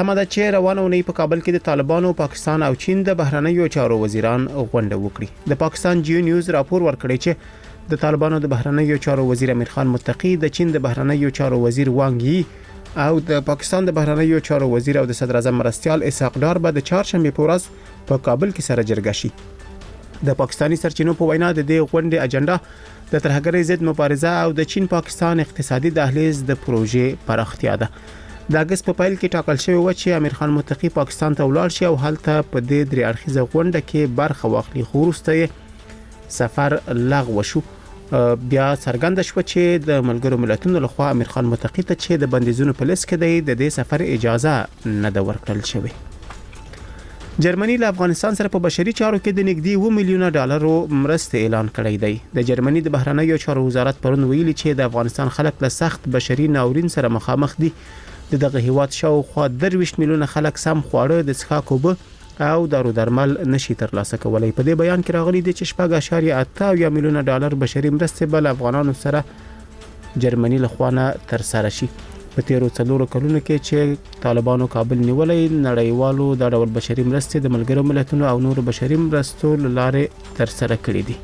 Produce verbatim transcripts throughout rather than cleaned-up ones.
تمه ده چې روانه ونی په کابل کې د طالبانو، پاکستان او چین د بهرنیو چارو وزیران غونډه وکړي. د پاکستان جیو نیوز راپور ورکړی چې د طالبانو د بهرنیو چارو وزیر امیر خان متقی، د چین د بهرنیو چارو وزیر وانګ یی او د پاکستان د بهرنیو چارو وزیر او د صدر اعظم مرستیال اسحاق ډار به د چهارشنبه په ورځ په کابل کې سره جرګه شي. د پاکستانی سرچینو په وینا د دې غونډې اجنډا د ترهګرۍ ضد مبارزه او د چین پاکستان اقتصادي دهلیز د پروژې پراختیا ده. د اگست په پیل کې ټاکل شوی و چې امیر خان متقی پاکستان ته ولاړ شي او هلته په دې درې اړخیزه غونډه کې برخه واخلي، خو وروسته سفر لغوه شو. بیا څرګنده شو چې د ملګرو ملتونو لخوا امیر خان متقی ته چې د بندیزونو په لیست کې دی د دې سفر اجازه نه ده ورکړل شوې. جرمني له افغانستان سره په بشري چارو کې د نږدې اووه میلیونه ډالرو مرستې اعلان کړی دی. د جرمني د بهرنیو چارو وزارت پرون ویلي چې د افغانستان خلک له سخت بشري ناورین سره مخامخ دي. د دغه هیواد شاوخوا درویشت میلیونه خلک سم خواړه، د څښاک اوبه او دارو درمل نشي ترلاسه کولای. په دې بیان کې راغلي دي چې شپږ اعشاریه اته میلیونه ډالر بشري مرستې بل افغانانو سره جرمني لخوا نه تر سره شي. په تیرو څلورو کلونو کې چې طالبانو کابل نیولې، نړیوالو د ډول بشري مرستې د ملګرو ملتونو او نورو بشري مرستو لاره تر سره کړې دي.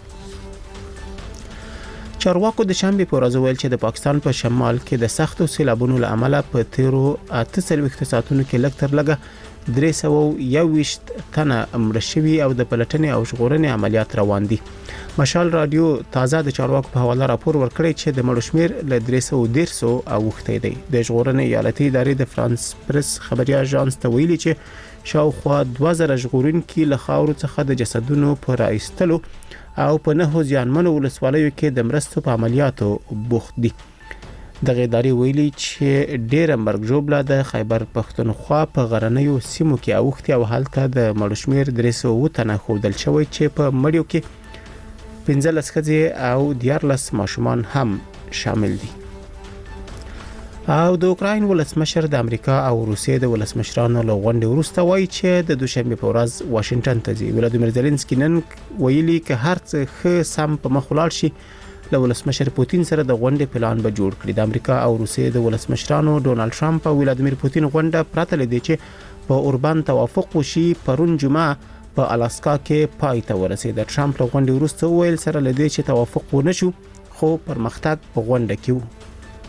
چارواکو د شنبه په ورځ ویل چې د پاکستان په شمال کې د سختو سیلابونو له امله په تیرو اته څلوېښت ساعتونو کې لږ تر لږه درې سوه یو ویشت تنه مړه شوي او د پلټنې او ژغورنې عملیات روان دي. مشال رادیو تازه د چارواکو په حواله راپور ورکړی چې د مړو شمیر له درې سوه دېرش اوښتی دی. د ژغورنې ایالتي ادارې د فرانس پرس خبري اژانس ته ویلي چې شاوخوا دوه زره ژغورونکي له خاورو څخه د جسدونو په راایستلو او په نهو ځانمنو ولسوالیو کې د مرستو په عملیاتو بوخت دي. دغه ادارې ویلي چې ډېره مرګ ژوبله د خیبر پښتونخوا په غرنیو سیمو کې اوښتي او هلته د مړو شمیر درې سوه اووه تنه ښودل شوی چې په مړیو کې پنځلس ښځې او دیارلس ماشومان هم شامل دي. او د اوکراین ولسمشر د امریکا او روسیې د ولسمشرانو له غونډې وروسته وایي چې د دوشنبه په ورځ واشنگټن ته ځي. ولادیمیر زيلنسکي نن ویلي چې هر څه ښه سم په مخ ولاړ شي له ولسمشر پوتین سره د غونډې پلان به جوړ کړي. د امریکا او روسیې د ولسمشرانو ډونالد ټرمپ او ولادیمیر پوتین غونډه پرته لدی چې په اوربان توافق وشي پرون جمعه په الاسکا کې پای ته ورسید. ټرمپ له غونډې وروسته ویل سره لدی چې توافق ونه شو خو پرمختګ په غونډه کې و.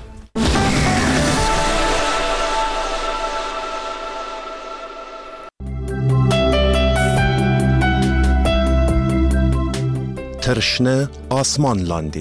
ترشنه آسمان لاندی.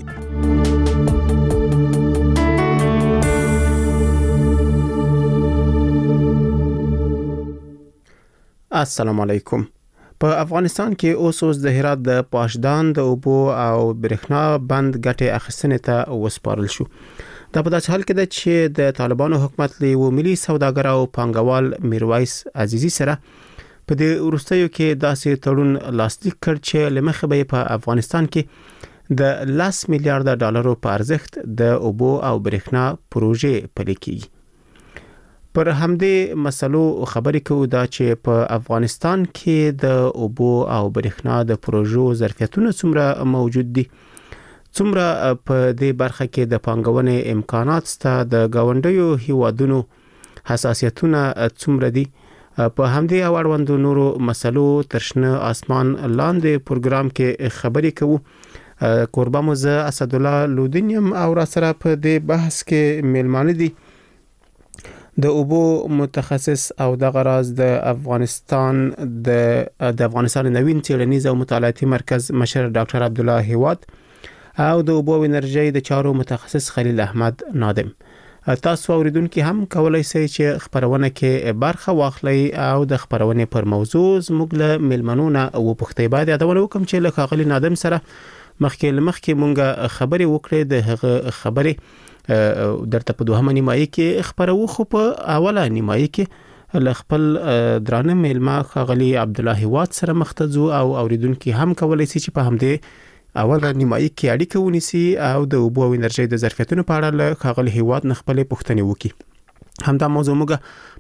السلام علیکم. په افغانستان کې اوس اوس د هرات د پاشدان د اوبو او برېښنا بند ګټې اخیستنې ته وسپارل شو. دا په داسې حال کې ده چې د طالبانو حکومت له یو ملي سوداګر او پانګوال میرویس عزیزي سره په دې وروستیو کې داسې تړون لاسلیک کړ چې لمخه به په افغانستان کې د لس میلیارډ ډالرو په ارزښت د اوبو او برېښنا پروژې پلي کیږي. پر همدې مسلو خبرې کوو دا چې په افغانستان کې د اوبو او برېښنا د پروژو ظرفیتونه څومره موجود دي، څومره په دې برخه کې د پانګونې امکانات شته، د گاونډیو هیوادونو حساسیتونه څومره دي. په همدې او اړوندو نورو مسلو ترشنه آسمان لاندې پروګرام کې خبرې کوو. کوربه مو زه اسد الله لودینیم او را سره په دې بحث کې میلمانه دي د اوبو متخصص او د غراز د افغانستان د د افغانستان نوین څېړنیز او مطالعاتي مرکز مشر ډاکټر عبد الله هیواد او د اوبو انرژي د چارو متخصص خلیل احمد نادم. تاسو اوریدونکو هم کولای شئ چې خبرونه کې برخه واخلئ او د خبرونه پر موضوع زموږ له میلمنونو او پښتې باید یادونه وکم چې له خاغلی نادم سره مخکې مخکې مونږه خبرې وکړې د هغه خبرې درته په دوهمه نیمایي کې خبرو خو په اوله نیمایي کې له خپل درانه میلمه خاغلی عبد الله هیواد سره مختزو او اوریدونکو هم کولای شي چې په همدې اوله نیمایي کې اړیکه ونیسي او د اوبو او انرژي د ظرفیتونو په اړه له خاغلی هیواد نه خپلې پوښتنې وکړي. همدا موضوع موږ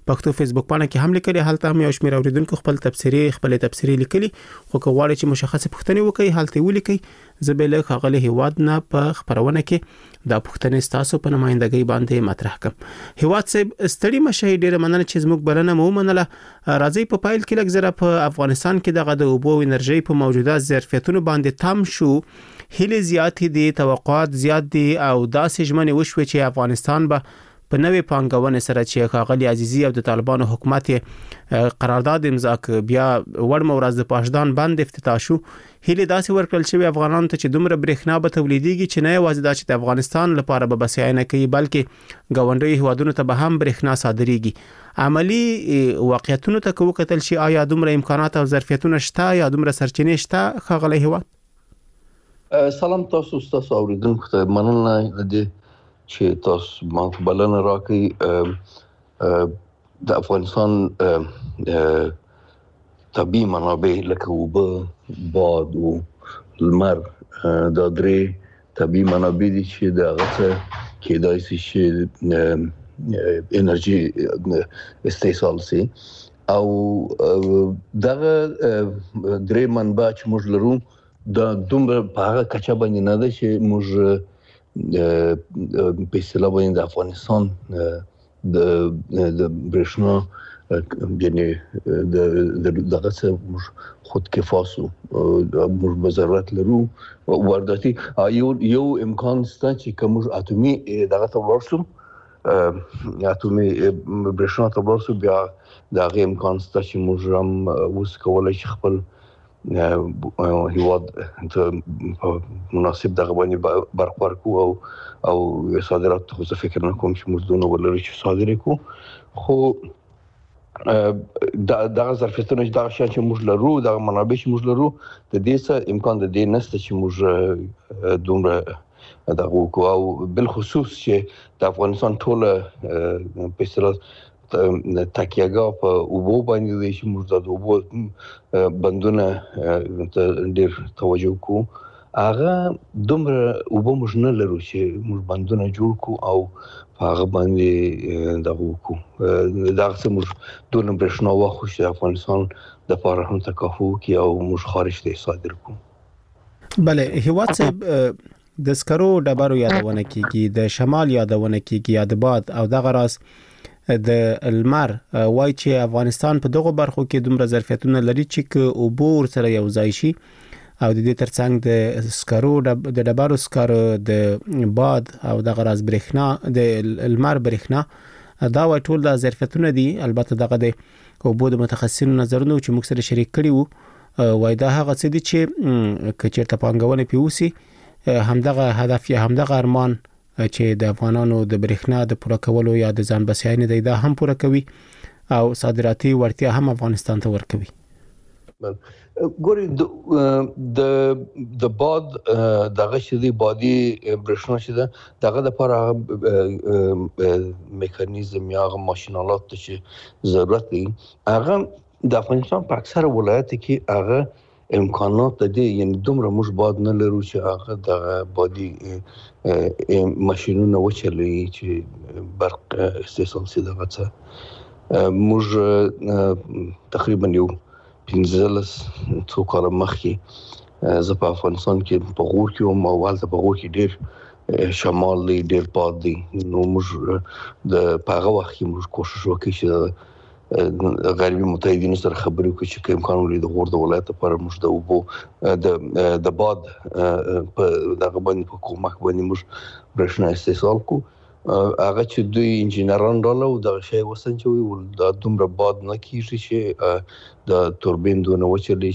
پښتو فیسبوک باندې کې هم لیکلي، هلته هم یو شمېر اوریدونکو خپل تبصرې خپل تبصرې لیکلي، خو کوواړي چې مشخصه پوښتنه وکړي هلته ولیکي. زبېله خغلی هیواد نه په خبرونه کې دا پوښتنه ستاسو په نمائندګۍ باندې مطرح کوم. هیواد صاحب ستړي مشه ډیره مننه چې زموږ بلنه مو منله. راځي په پایل کې لږ زره په افغانستان کې دغه د اوبو انرژي په موجوده ظرفیتونو باندې تم شو، هلي زیات دي، توقعات زیات دي او داسې ژمنې وشوي چې افغانستان به په نوې پانګونې سره چې خاغلی عزیزي او د طالبانو حکومت قرارداد امضا ک بیا وړ مورز د پاشدان بند افتتاح شو. هلي داسې ورکړل شوی افغانانو ته چې دومره برېښنا به تولیدېږي چې نه یوازې دا چې د افغانستان لپاره به بسیاینه کوي بلکې ګاونډي هیوادونو ته به هم برېښنا صادرېږي. عملی واقعیتونو ته کو کتل شي آیا دومره امکانات او ظرفیتونه شته یا دومره سرچینې شته خاغلی هیواد؟ سلام تاسو تاسو اوریدونکو ته مننه د چې تاسو ما بلنه راکړي. د افغانستان طبي منابع لکه اوبه، باد او لمر دا درې طبي منابع دي چې د هغه کېدای شي چې انرژي استحصال سي او دغه درې منبع چې موږ لرو دا دومره په هغه کچه باندې نه ده چې موږ په اصطلاح باندې د افغانستان د د برېښنا یعنی د دغه څه خود کفاسو موږ به ضرورت لرو وارداتي یو یو امکان شته چې کوم اتومي دغه ته ورسو اتومي برېښنا ته ورسو بیا دغه امکان شته چې موږ هم اوس کولای شي خپل هیواد ته مناسب دغه باندې برخوار کو او او صادرات خو څه فکر نه کوم چې موږ دونه ولرو چې صادرې کو، خو دغه ظرفیتونه دغه شان چې موږ لرو دغه منابع چې موږ لرو د دې څه امکان د دې نشته چې موږ دومره دغه کو او بل خصوص چې د افغانستان ټول په اصطلاح تکیهګاه په اوبو باندې دی چې موږ د اوبو بندونه ډېر توجه کوو. هغه دومره اوبه موږ نه لرو چې موږ بندونه جوړ کړو او په هغه باندې دغه وکړو. دغه څه موږ دونه برېښنا واخلو چې د افغانستان دپاره هم تکافو وکړي او موږ خارج ته صادر کړو. بله هیواد صاحب د سکرو ډبرو یادونه کیږي، د شمال یادونه کیږي، یا د باد او دغه راز د لمر وای چې افغانستان په دغه برخو کې دومره ظرفیتونه لري چې ک اوبو سره یو ځای شي او د دې ترڅنګ د سکرو د ډبرو سکرو د باد او دغه راز برېښنا د لمر برېښنا دا وای ټول د ظرفیتونه دي. البته دغه د اوبو د متخصصینو نظرونه چې موږ سره شریک کړي وو وای دا هغه څه دي چې کچېرته پانګونه پیوسی همدغه هدف یا همدغه ارمان چې د افغانانو د برېښنا د پوره کولو یا د ځان بسیاینې د دا هم پوره کوي او صادراتي ورتیا هم افغانستان ته ورکوي. ګوري د د باد دغه شدي بادي برېښنا شته دغه د لپاره میکانیزم یا ماشینالات چې ضرورت دي هغه د افغانستان په اکثره ولایتو کې هغه امکانات دي، یعنی دومره موږ باد نه لرو چې هغه د بادي ماشینونه وچلوي چې برق استحصال شي. دغه څه موږ تقریبا یو پنځلس څو کاله مخکې زه په افغانستان کې په غور کې وم او هلته په غور کې ډېر شمال دی ډېر باد دی، نو موږ د په هغه وخت کې موږ کوشش وکړو چې غربي متحدینو سره خبرې وکړو چې که امکان ولري د غور د ولایت لپاره موږ د اوبو د د باد په دغه باندې په کومک باندې موږ برېښنا استحصال کړو. هغه چې دوی انجینران راغله او دغه شی وسنجوي دا دومره باد نه کېږي چې د توربین دونه وچلي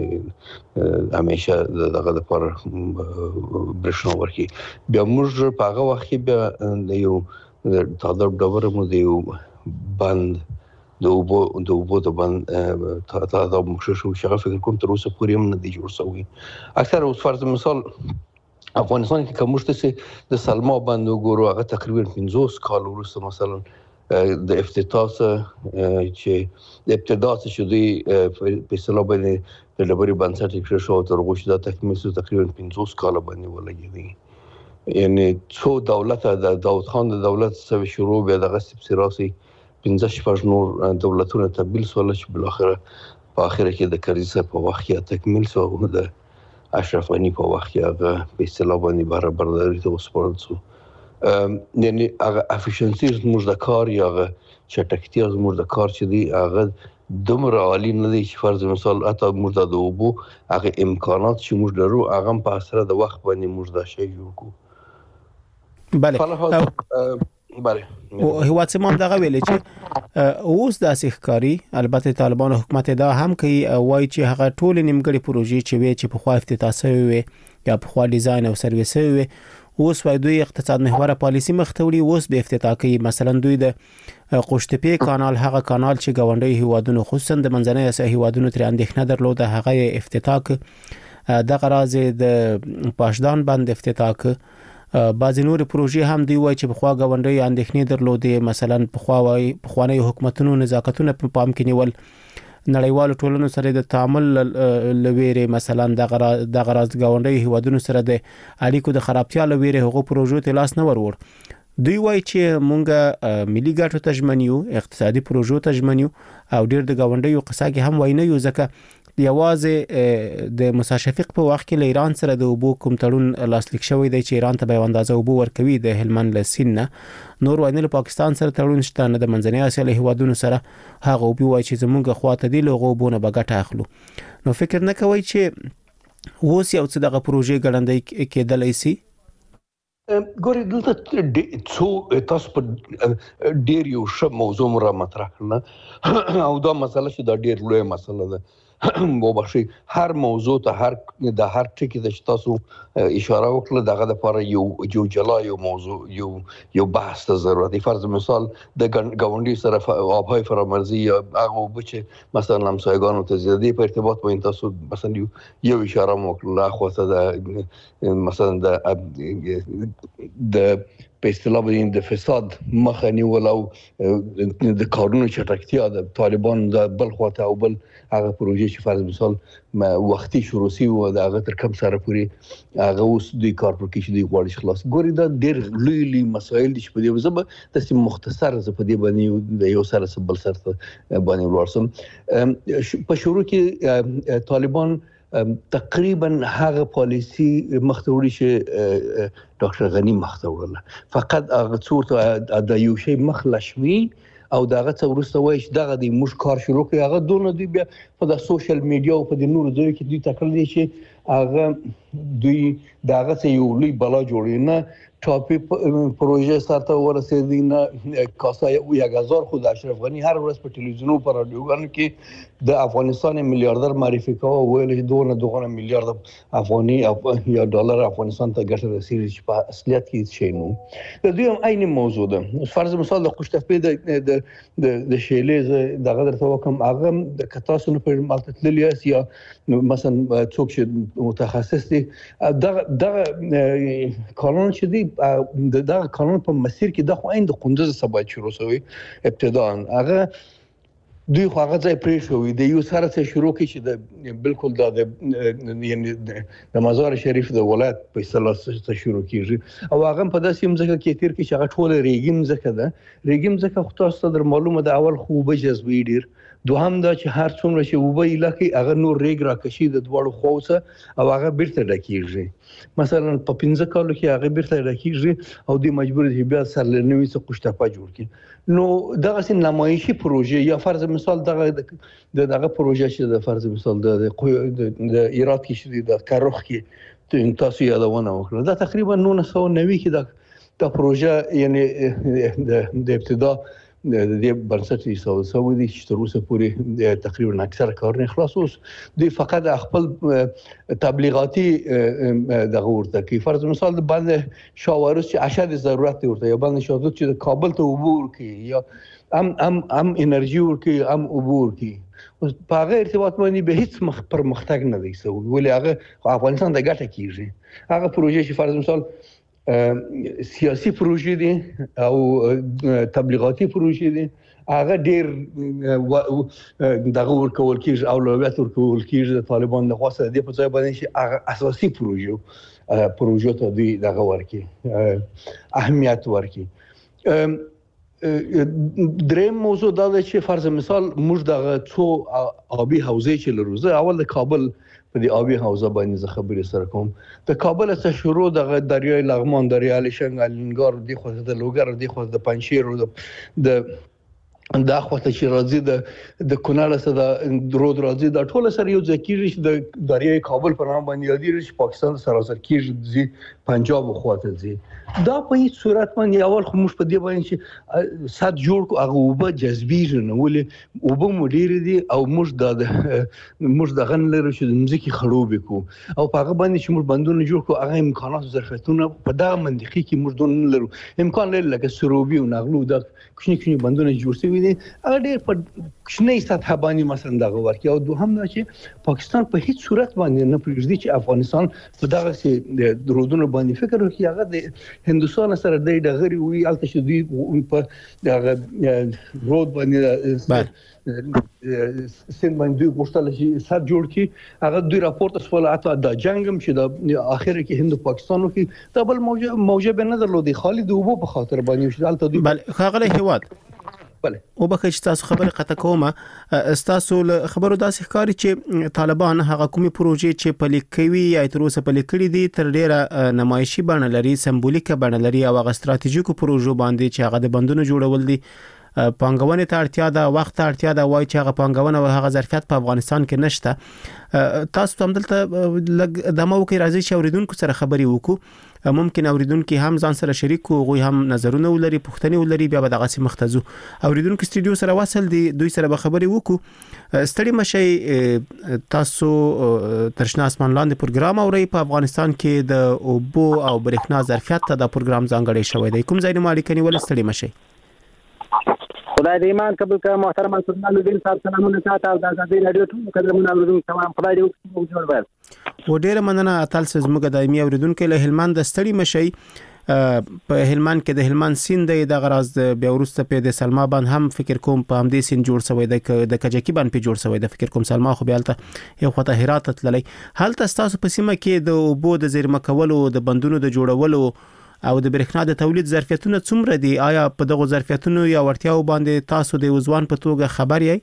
چې همیشه دغه لپاره برېښنا ورکړي. بیا موږ په هغه وخت کې بیا د یو تاداب ډبره مو د یو بند د اوبو د اوبو د بند تاداب مخشوش شو چې هغه فکر کوم تر اوسه پورې هم نه دی جوړ شوی. اکثر اوس فرض مثال افغانستان کې کوم شته د سلما بند وګورو هغه تقریبا پنځوس کال وروسته مثلا د افتتاح چې د ابتدا چې دوی په اصطلاح باندې د ډبرې بنسټ ایښودل شو تر هغه چې دا تکمیل شو تقریبا پنځوس کال باندې ولګېدی. یعنی څو دولت د داود خان د دولت سره شروع بیا دغه سپسراسي پنځه شپږ نور دولتونه تبدیل شول چې بل اخره په اخره کې د کرزي په وخت کې تکمیل شو او د اشرف غنی په وخت کې هغه په اصطلاح باندې برابرداري ته وسپارل شو. یعنی هغه افیشنسي زموږ د کار یا هغه چټکتیا زموږ د کار چې دی هغه دومره عالی نه دی چې فرض مثال حتی موږ د اوبو هغه امکانات چې موږ لرو هغه په اسره د وخت باندې موږ دا شی جوړ کوو. بله بله او هیواد سیمان دغه ویل چې اوس د اسخکاری البته طالبان حکومت دا هم کوي وای چې هغه ټول نیمګړي پروژې چې وی چې په خوا افتتاح شوی یا په خوا ډیزاین او سرویس وی اوس وای دوی اقتصاد محور پالیسی مختوري اوس به افتتاح کوي. مثلا دوی د قوشتپی کانال هغه کانال چې گاونډي هیوادونو خصوصا د منځنۍ اسیا هیوادونو تر اندېښنه درلوده هغه افتتاح ک د غراض د پاشدان بند افتتاح ک. بعضی نور پروژې هم دی وای چې په خوا گاونډي اندېښنې درلوده مثلا په خوا وای په خوانی حکومتونو نزاکتونه په پام کې نیول نړیوالو ټولنو سره د تعامل لويره مثلا د غراض د غراض گاونډي هیوادونو سره د اړیکو د خرابتیا لويره هغه پروژو ته لاس نه ورور. دوی وای چې مونږه ملي ګټو تجمنیو اقتصادي پروژو تجمنیو او ډیر د گاونډي قصه کې هم وای نه یو ځکه یوازې د موسی شفیق په وخت کې له ایران سره د اوبو کوم تړون لاسلیک شوی دی چې ایران ته به اندازه اوبو ورکوي د هلمند له سیند نه نور وای نه پاکستان سره تړون شته نه د منځنۍ اسیا له هیوادونو سره هغه اوبو وای چې زمونږ خواته دی له اوبونه به ګټه اخلو. نو فکر نه کوي چې اوس یو څه دغه پروژې ګړندې کېدلای شي. ګوري دلته څو تاسو په ډیر یو ښه موضوع را مطرح کړه او دا مسله چې دا ډیر لوی مسله ده وبخښي هر موضوع ته هر د هر ټکی د تاسو اشاره وکړه دغه لپاره یو یو جلا یو موضوع یو یو بحث ته ضرورت دی. فرض مثال د ګاونډي سره آبهای فرامرزی یا هغه بچ مثلا همسایگانو ته زیاتی په ارتباط باندې تاسو مثلا یو اشاره وکړه خو ته مثلا د د په اصطلاح باندې د فساد مخه نیول او د کارونو چټکتیا د طالبان د بل خواته او بل هغه پروژې چې فرض مثال وختي شروع شي او د هغه تر کوم سره پوری هغه اوس د کار پر کې چې د غواړي خلاص ګوري دا ډېر لوی لوی مسایل دي چې په دې وزبه تاسو مختصر ز په دې باندې د یو سره بل سره باندې ورسم. په شروع کې طالبان تقریبا هغه پالیسی مختوري چې ډاکټر غنی مختورله فقط هغه څورته د یو شی مخلشوي او دغه څورسته وای چې دغه د موږ کار شروع کړی هغه دونه دی بیا په د سوشل میډیا او په د نورو ځایو کې دوی تکل دي چې هغه دوی دغه یو لوی بلا جوړی نه ټاپي پروژه سره ورسېدي نه کاسه یو هزار خو د اشرف غنی هر ورځ په ټلویزیونو پر رادیوګانو کې د افغانستان میلیارډر معرفي کوي ویل چې دونه دغه میلیارډ افغاني یا ډالر افغانستان ته ګټه رسیدي چې په اصلیت کې شي نو د دوی هم عین موضوع ده. فرض مثال د قشتفې د د د شیلې دغه درته وکم هغه د کتاسو په مالتتلیاس یا مثلا څوک چې متخصص دي دغه دغه قانون چې دی د دا قانون په مسیر کې د خو عین د قندوز سبا شروع شوی ابتداء هغه دوی خو هغه ځای پرې شوی د یو سره څخه شروع کی چې د بالکل د یعنی د مزار شریف د ولایت په اصطلاح څخه شروع کیږي او هغه په داسې مزه کې تیر کې چې هغه ټول ریګیم ځکه ده ریګیم ځکه خو تاسو ته معلومه ده اول خو به جذبي ډیر دوهم دا چې هر څومره چې وبې لکه هغه نور ریګ راکشي د دوړو خوسه او هغه بیرته ډکیږي مثلا په پنځه کالو کې هغه بیرته ډکیږي او د مجبور دي بیا سرلنوي څخه قشتپا جوړ کړي. نو دغه سین نمایشي پروژه یا فرض مثال دغه دغه پروژه چې د فرض مثال د د ایراد کې چې د کاروخ کې تاسو یادونه وکړه دا تقریبا نولس سوه نوي کې دا د پروژه یعنی د ابتدا د دې بنسټ ایستل شوی دی چې تر اوسه پورې تقریبا اکثر کارونه خلاص اوس دوی فقط خپل تبلیغاتي دغه ورته کوي. فرض مثال د باندې شاورس چې اشد ضرورت ورته یا باندې شاوت چې د کابل ته عبور کوي یا ام ام ام انرژي ورکي ام عبور کوي اوس په هغه ارتباط باندې به هیڅ مخ پر مختګ نه دی سوی ولې هغه افغانستان د ګټه کیږي هغه پروژه چې فرض مثال سیاسي پروژې دي او تبلیغاتي پروژې دي هغه ډیر دغه ورکول کیږي اولویت ورکول کیږي د طالبان د خاصه د په ځای باندې چې هغه اساسي پروژه پروژه ته دی دغه ورکي اهمیت ورکي. دریم موضوع دا دی چې فرض مثال موږ دغه څو آبي حوزې چې لرو، زه اول د کابل په دې آبي حوزه باندې زه خبرې سره کوم. د کابل څخه شروع دغه دریای لغمان، دریای الیشنګ، الینګار، دی خو د لوګر، دی خو د پنجشیر، د دا خواته چې راځي د د کونړ سره د رود راځي، دا ټول سره یو ځای کېږي چې د دریای کابل په نام باندې یادېږي چې پاکستان سره سره کېږي، ځي پنجاب خواته ځي. دا په هیڅ صورت باندې اول خو موږ په دې باندې چې سد جوړ کو هغه اوبه جذبېږي نه، ولې اوبه مو ډېرې دي او موږ د موږ دغه نه لرو چې د مځکې خړوبې کړو، او په هغه باندې چې موږ بندونه جوړ کړو هغه امکانات او ظرفیتونه په دغه منطقې کې موږ دونه نه لرو. امکان لري لکه سروبي او نغلو د کوچني کوچني بندونه جوړ شوي دي، هغه ډېر په کوچنۍ سطح باندې مثلا دغه ورکړي. او دوهم دا چې پاکستان په هیڅ صورت باندې نه پرېږدي چې افغانستان په دغه د رودونو باندې فکر وکړي. هغه د هندوستان سره د ډغري وی الته چې دوی په دغه رود باندې سند باندې دوی غوښتل چې سر جوړ کړي، هغه دوی راپورټ اسول اته د جنگم چې د اخر کې هند پاکستانو کې دا بل موجه موجه به نه درلودي، خالي د وبو په خاطر باندې چې الته دوی بل خاغله هیواد بله او بخښ چې تاسو خبره قطع کومه. تاسو خبرو داسې ښکاري چې طالبان هغه کومي پروژې چې پلي کوي یا تر اوسه پلي کړي دي تر ډیره نمایشي بڼه لري، سمبولیکه بڼه لري، او هغه ستراتیژیکو پروژو باندې چې هغه د بندونو جوړول دي، پانګونې ته اړتیا ده، وخت ته اړتیا ده، وایي چې هغه پانګونه او هغه ظرفیت په افغانستان کې نشته. تاسو هم دلته لګ دمو کې راځي چې اوریدونکو سره خبري وکړو، ممکن اوریدونکو هم ځان سره شریک کو، غوي هم نظرونه ولري، پوښتنې ولري، بیا به دغه سي مختزو اوریدونکو استودیو سره وصل دي، دوی سره به خبري وکړو. ستړي مشي، تاسو ترشنا اسمان لاندې پروګرام اوري په افغانستان کې د اوبو او برېښنا ظرفیت ته د پروګرام ځانګړی شوی دی، کوم ځای نه مالکني ول ستړي مشي؟ خدای دې ایمان قبول کړه. محترم سلطان الدین صاحب سلامونه تاسو او د آزادۍ رادیو ټول قدرمنو اوریدونکو تمام خدای دې وکړي جوړ وای. و ډیره مننه اتل زموږ دایمي اوریدونکو له هلمند ستړي مشي. په هلمند کې د هلمند سیند د غراز بیا ورسته په د سلما باندې هم فکر کوم په همدې سیند جوړ شوی د د کجکی باندې په جوړ شوی د فکر کوم سلما خو بیالته یو خطه هرات تللی. هلته تاسو په سیمه کې د اوبو د زیرمه کولو، د بندونو د جوړولو او د برېښنا د تولید ظرفیتونه څومره دي؟ آیا په دغه ظرفیتونو یا ورتیاو باندې تاسو د وزوان په توګه خبر یې؟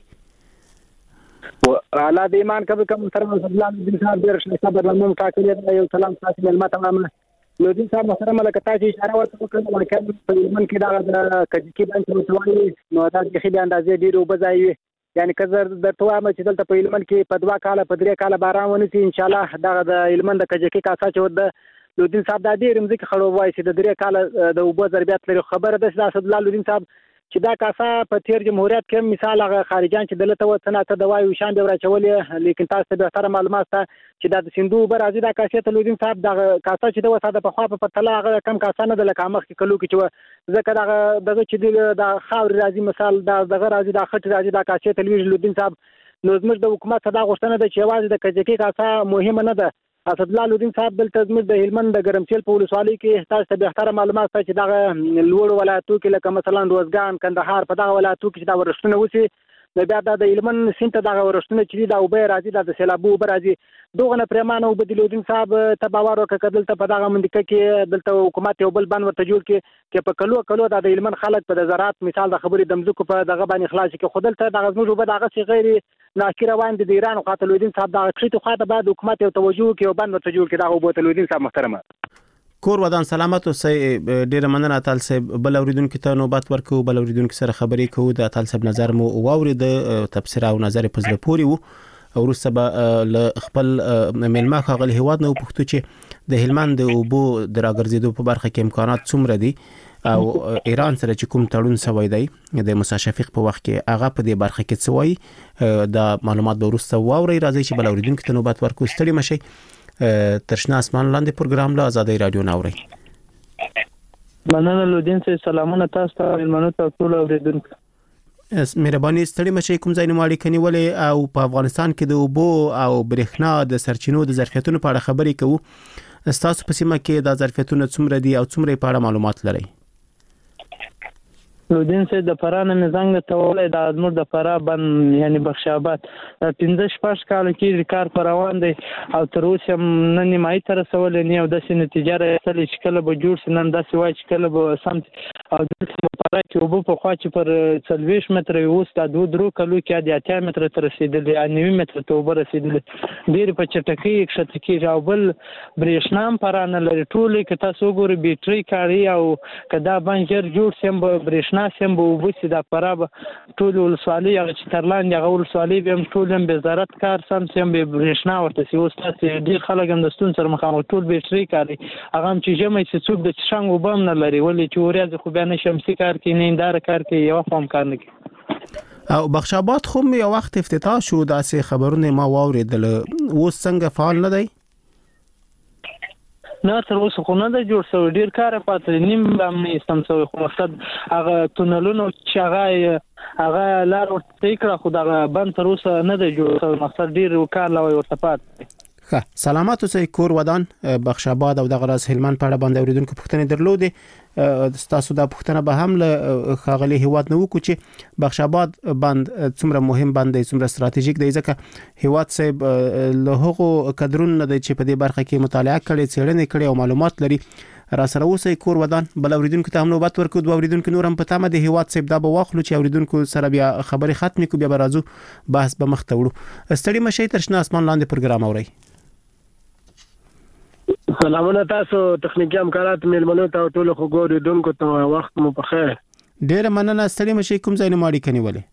اعلی د ایمان قبول کوم محترم سلطان الدین صاحب ډیر ښه برنامه ټاکلې ده. یو سلام تاسو ملما تمام نو دین صاحب محترم لکه تاسو اشاره وکړه چې په یمن کې دا د کجکی باندې وسوالي نو تاسو کې خې اندازې ډیرو بځایي، یعنی کزر د توامه چې دلته په یمن کې په دوا کاله په درې کاله باران ونسي، ان شاء الله دا د یمن د کجکی کاسا چې د لودین صاحب د دې رمزي خړو وای چې د درې کاله د اوبو ضربیات لري. خبره ده چې اسد الله لودین صاحب چې دا کاسا په تیر جمهوریت کې مثال هغه خارجان چې دلته وطن ته دوای وشان دی راچولې، لیکن تاسو ته به تر معلومات چې دا د سندو بر ازي دا کاسه ته لودین صاحب دا کاسا چې د وساده په خوا په پتلا هغه کم کاسا نه د لکه مخ کې کلو کې چې ځکه دا دغه چې د خاور راځي مثال دا دغه راځي دا خټ راځي دا کاسه ته لودین صاحب نو زموږ د حکومت دا غوښتنه ده چې واځي د کجکی کاسا مهمه نه ده. اسد الله لودین صاحب دلته زموږ د هلمند د ګرمسیل په ولسوالۍ کې تاسو ته به اختر معلومات چې دا لوړ ولایتو کې لکه مثلا روزګان، کندهار په دغه ولایتو کې دا ورښتونه وسی، نو بیا د هلمند سیند ته دغه ورښتونه چې دا وبې راځي د سیلابو وبې راځي، دغه نه پرمانه وبد لودین صاحب ته باور وکړه دلته په دغه منطقه کې دلته حکومت یو بل بند ورته جوړ کې چې په کلو کلو د هلمند خلک په زراعت مثال د خبرې د مزکو په دغه باندې خلاص کې خودلته دغه زموږ وبد هغه سی غیر ناکره روان دي د ایران خاطر لودین صاحب دا کښته خاطر بعد حکومت یو توجه کوي او بند ورته جوړ کړي دا وبد لودین صاحب محترمه کور ودان سلامت اوسئ. ډیره مننه اتل صاحب. بل اوریدونکو ته نوبت ورکو، بل اوریدونکو سره خبرې کوو. د اتل صاحب نظر مو واورید، تبصره او نظر په زړه پوري وو. ورسته به ل خپل ملما خغل هیواد نو پښتو چې د هلمند د اوبو د راګرځېدو په برخه کې امکانات څومره دي او ایران سره چې کوم تړون شوی دی د موسی شفیق په وخت کې هغه په دې برخه کې څه وایي د معلومات به ورسته واوري. راځي چې بل اوریدونکو ته نوبت ورکو. ستړي مشي. ترشنا اسمان لاندې پروګرام له آزادۍ رادیو ناوري. مننه لودین صاحب، سلامونه تاسو ته ملمنو ته ټول اوریدونکو. مهرباني ستړي مشي. کوم ځای نه ماړي کني ولې او په افغانستان کې د اوبو او برېښنا د سرچینو د ظرفیتونو په اړه خبرې کوو. تاسو په سیمه کې د ظرفیتونو څومره دي او څومره په اړه معلومات لرئ؟ لودین صاحب د فرانه مزنګ ته ولې د ازمر د فرا بند یعنی بخش آباد پنځه شپږ کال کې کار پر روان دی او تر اوسه نه نیمایي تر رسول نه او د نتیجه راځي چې کله به جوړ سنن داسې وای چې کله به سم او د فرا کې اوبه په خوا چې پر څلوېښت متره اوس دا دوه درو کلو کې د اتیا متره ته رسېدلي یا نوي متره ته اوبه رسېدلي ډېرې په چټکۍ ښکته کېږي او بل برېښنا هم فرا نه لري ټولې که تاسو وګورئ بیټرۍ کاروي او که دا بند ژر جوړ سي هم به برېښنا سي هم به اوبه سي دا فرا به ټولې ولسوالۍ هغه چې تر لاندې هغه ولسوالۍ به هم ټول هم بې زراعت کار سم سي هم به برېښنا ورته سي اوس تاسې ډېر خلک هم د ستونزې سره مخامخ ټول بیټرۍ کاروي هغه هم چې ژمی سي څوک د څښاک اوبه هم نه لري ولې چې ورځې خو بیا نه شمسي کار کوي نه هنداره کار کوي یوه خوا هم کار نه کوي او بخش آباد خو یو وخت افتتاح شو داسې خبرونه ما واوریدل اوس څنګه فعال نه دی نه تر اوسه خو نه دی جوړ شوی ډېر کار پاتې نیم هم نه ایستم شوی خو مقصد هغه تونلونه چې هغه هغه لار ورته صحیح کړه خو دغه بند تر اوسه نه دی جوړ شوی مقصد ډېر کار لا ورته پاتې دی ښه سلامات اوسئ کور ودان بخش آباد او دغه راز هلمند په اړه باندې اوریدونکو پوښتنې درلودې تاسو دا پوښتنه به هم له ښاغلي هیواد نه وکړو چې بخش آباد بند څومره مهم بند دی څومره ستراتیژیک دی ځکه هیواد صاحب له هغو کدرونو نه دی چې په دې برخه کې مطالعه کړي څېړنې کړي او معلومات لري را سره اوسئ کور ودان بل اوریدونکو ته هم نوبت ورکړو دوه اوریدونکو نور هم په تمه د هیواد صاحب دا به واخلو چې اوریدونکو سره بیا خبرې ختمې کړو بیا به راځو بحث به مخ ته وړو ستړي مشئ تر شنه اسمان لاندې پروګرام اورئ سلامونه تاسو تخنیکی همکارات میلمنو ته ټول خو ګوریدونکو ته وخت مو په خیر ډیر مننه ستړي مشئ کوم ځای نه ماړي کنيولې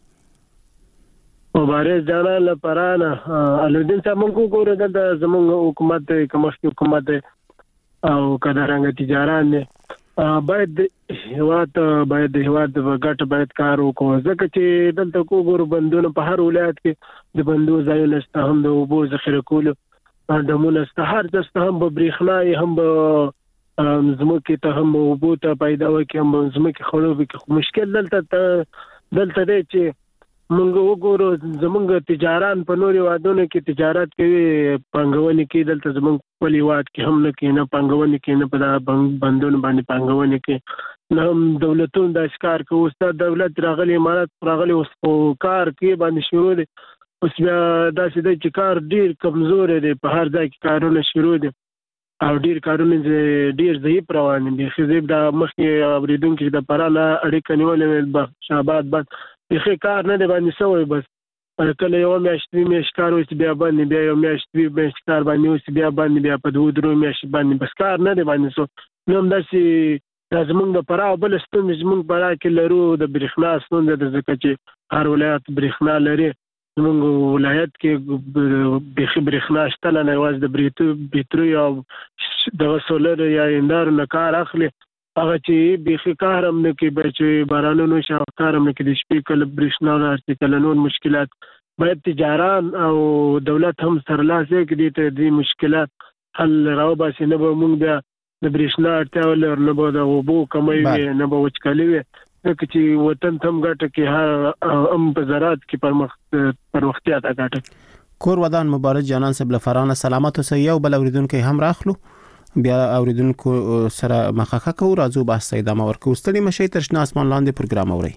مبارز جانان لپاره الودین صاحب موږ ګورو د زمونږ حکومت کومشتي حکومت او کډرنګ تجاران باید هیواد باید هیواد وګټ باید کار وکړو ځکه چې دلته کو ګورو بندونه په هر ولایت کې د بندو ځایونه ست هم د اوبو ذخیره کولو دمونه ست هر څه هم به برېښنا هم به زموږ ته هم اوبو ته پیدا وکړي هم زموږ خړو به مشکل دلته دلته دی چې موږ وګورو زموږ تجاران په نوري وادونو کې تجارت کوي پنګونې کې دلته زموږ په لیواد کې هم نه کې نه پنګونې کې نه په بندونو باندې پنګونې کې نه هم دولتونو د اشکار کوي استاد دولت راغلي امارات راغلي اوس کار کې باندې شروع دي اوس بیا داسې دی چې کار ډیر کمزور دی په هر ځای کې کارونه شروع دي او ډیر کارونه ډیر ضعیف روان دي خزیب د مخکې اوریدونکو د پراله اړیکه نیولې بخش آباد بس یخه کار نه دی باندې سوی بس کله یو میاشتې میاشت کار اوس بیا باندې بیا یو میاشتې میاشت کار باندې اوس بیا باندې بیا په دوه درو میاشت باندې بس کار نه دی باندې سو نو داسې د زمونږ د پرا بل ستونزې زمونږ پرا کې لرو د برېښنا ستونزه د ځکه چې هر ولایت برېښنا لري زمونږ ولایت کې بخي برېښنا شته نه یوازې د بریټو بیټري او د سولر یا اندار نه کار اخلي هغه چې بخي کار هم نه کې بچي بارانونو شاو کار هم نه کې د شپې کله برېښنا راځي کله نور مشکلات باید تجاران او دولت هم سرلاسه کې دي د مشکلات حل راو باسي نه به مونږ بیا د برېښنا اړتیا ولر نه به د اوبو کمی نه به وچکالي وي ځکه چې وطن ته هم ګټه کې هم په زراعت کې پرمخ پرمختیا ته ګټه کور ودان مبارک جانان صاحب لفرانه سلامت اوسئ یو بل اوریدونکو هم راخلو بیا اوریدونکو سره مخاخه کوو راځو بحث ادامه ورکوو ستړي مشئ تر شنه اسمان لاندې پروګرام اورئ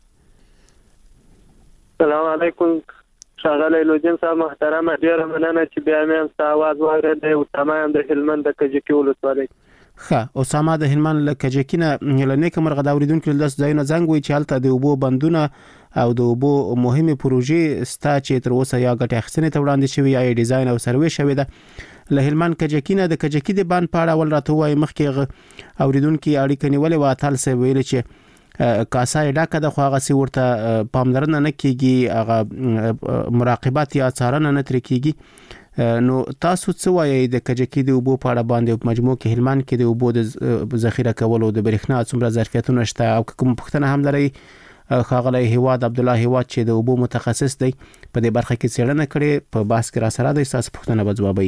السلام علیکم ښاغلی لودین صاحب محترمه ډیره مننه چې بیا مې هم ستا اواز واورېدی اسامه یم د هلمند د کجکي ولسوالۍ ښه اسامه د هلمند له کجکي نه له نیکه مرغه د اوریدونکو له داسې ځایونو زنګ وایي چې هلته د اوبو بندونه او د اوبو مهمې پروژې ستا چې تر اوسه یا ګټې اخیستنې ته وړاندې شوي یا یې ډیزاین او سروې شوې ده له هلمند کجکي نه د کجکي د بند په اړه ول راته وایي مخکې اوریدونکو اړیکه نیولې وه اتل صاحب ویل چې کاسه یې ډکه ده خو هغسې ورته پاملرنه نه کېږي هغه مراقبت یا څارنه نه ترې کېږي نو تاسو څه وایئ د کجکي د اوبو په اړه باندې په مجموع کې هلمند کې د اوبو د ذخیره کولو د برېښنا څومره ظرفیتونه شته او کوم پوښتنه هم لرئ ښاغلی هیواد عبدالله هیواد چې د اوبو متخصص دی په دې برخه کې څېړنه کړې په بحث کې را سره دی ستاسو پوښتنه به ځوابوي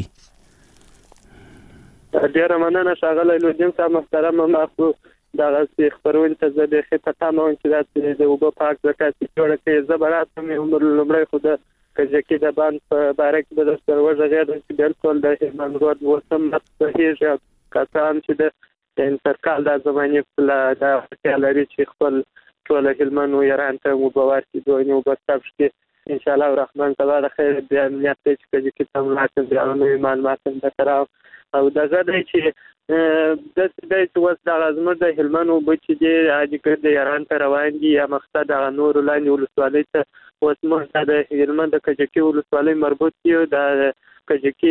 ډیره مننه ښاغلی لودین صاحب محترمه ما خو دغسې خپرونې ته زه بیخي په تمه وم چې داسې د اوبو پاک زکاسې جوړه کړې زه به راتلم لومړی خو د کجکي د بند په باره کې به درسره وغږېدم چې بلکل د هلمند رود اوس هم نه پوهېږي او کسان چې د سرکال دا زمانې دا اړتیا لري چې خپل ټوله هلمند ویران ته اوبه ورکړي دوی اوبه ثبت کړي انشاءالله الرحمن سبا د خیر بیا امنیت دی چې کجکي ته هم لاړ شم بیا نوي معلومات هم درته راوړم او دغه د چې د دې وس د ازمر د هلمند او بچ دي اجګر د ایران ته روان دي یا مقصد د نور لاندې ولسوالۍ ته وسمه د هلمند د کجکی ولسوالۍ مربوط دي د کجکی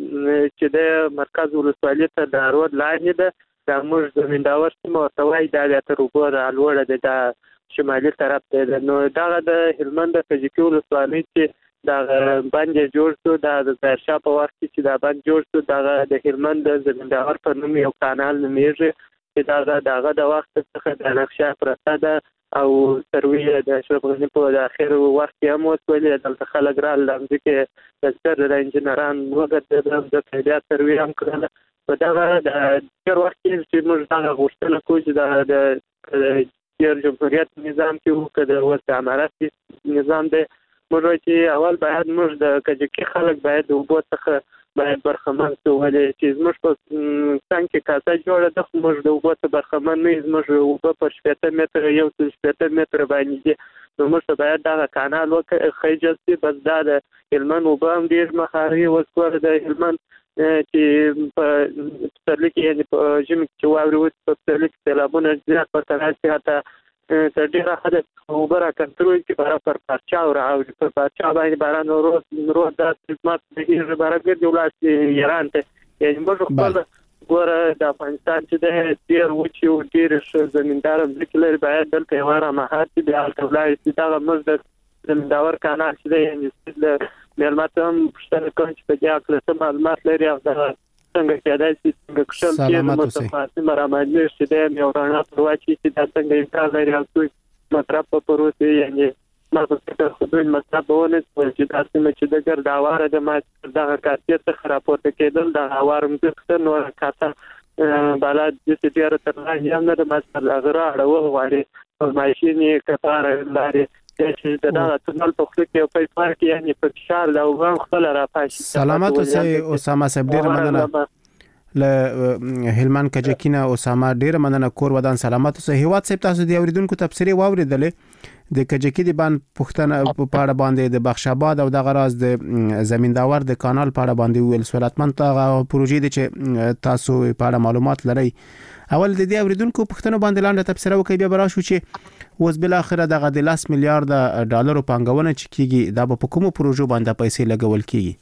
چې د مرکز ولسوالۍ ته د روډ لاندې ده د موږ زمینداور سیمه توای د تر وګوره الوړه د شمالي طرف ته نو دغه د هلمند د کجکی ولسوالۍ چې دا باندې جوړ شو د ظاهرشاه په وخت چې دا باندې جوړ شو دغه د هلمند د زمینداور په نوم یو کانال نومیږي چې دا دغه د وخت څخه د نقشه پرته ده او سروي د اشرف غني په اخر وخت کې هم وسولې د خلک را لمځي کې د سر د انجنيران وګړي د پیدا سروي هم کړل په دغه د هر وخت چې موږ دا غوښتنه کوو چې د د جمهوریت نظام کې وو کده وسه امارات نظام دی موږ چې اول باید موږ د کجکی خلک باید د وبو څخه باید برخمن شو ولې چې موږ په څنګه کې کاسه جوړه د موږ د وبو څخه برخمن نه موږ وبو په شپږ متر یو شپږ متر باندې نو موږ باید دا کانال وکړو خېجسي بس دا د هلمند وبو هم ډیر مخاري وسکور د هلمند چې په سترلي کې یعنی په ژمي کې واوري وي په سترلي کې سیلابونه زیات پرته راځي حتی تر ډیره حد وبره کنټرول کې برابر پر پارچا او راوړي پر پارچا باندې باران ورو ورو د خدمات د هیڅ برابر دی ولاسي ایران ته یعنی موږ خپل ګوره د افغانستان چې د ډیر وچی او ډیر زمیندار ځکه باید دلته یواره مهارت بیا تولای چې دا موږ د زمینداور کانال چې د یعنی معلومات هم پښتنه کوم چې په دې اړه څه معلومات لري او دا څنګه کېدای شي څنګه کښل کې متفاوت مرامه چې د یو رڼا پرواچی چې دا څنګه امکان لري او څه مطلب په پروسه یعنی ما په فکر خو دوی مطلب ونه چې دا څنګه چې د ګرداواره د ما دغه کاټیت څخه راپورته کېدل د اوارم څخه نور کاته بالا د سټیر تر نه هم نه د ماستر اغرا اړه وغواړي ماشيني کفاره لري چې دا تنل په خپل کې په پار کې یعنی په شار دا وغان خپل را پاشي سلامات اوسئ اسامه صاحب ډیر مننه له هلمند کجکینا اسامه ډیر مننه کور ودان سلامات اوسئ هیواد صاحب تاسو دی اوریدونکو تبصره واوریدلې د کجکی دی باندې پښتنه په اړه باندې د بخش آباد او د غراز د زمینداور د کانال په اړه باندې ویل سہولتمند پروژې دي چې تاسو په اړه معلومات لرئ اول د دې اوریدونکو پښتنه باندې لاندې تبصره وکي بیا براشو چې اوس بل اخره دغه د لاس میلیارډ ډالرو پانګونه چې کیږي دا په کومو پروژو باندې پیسې لګول کیږي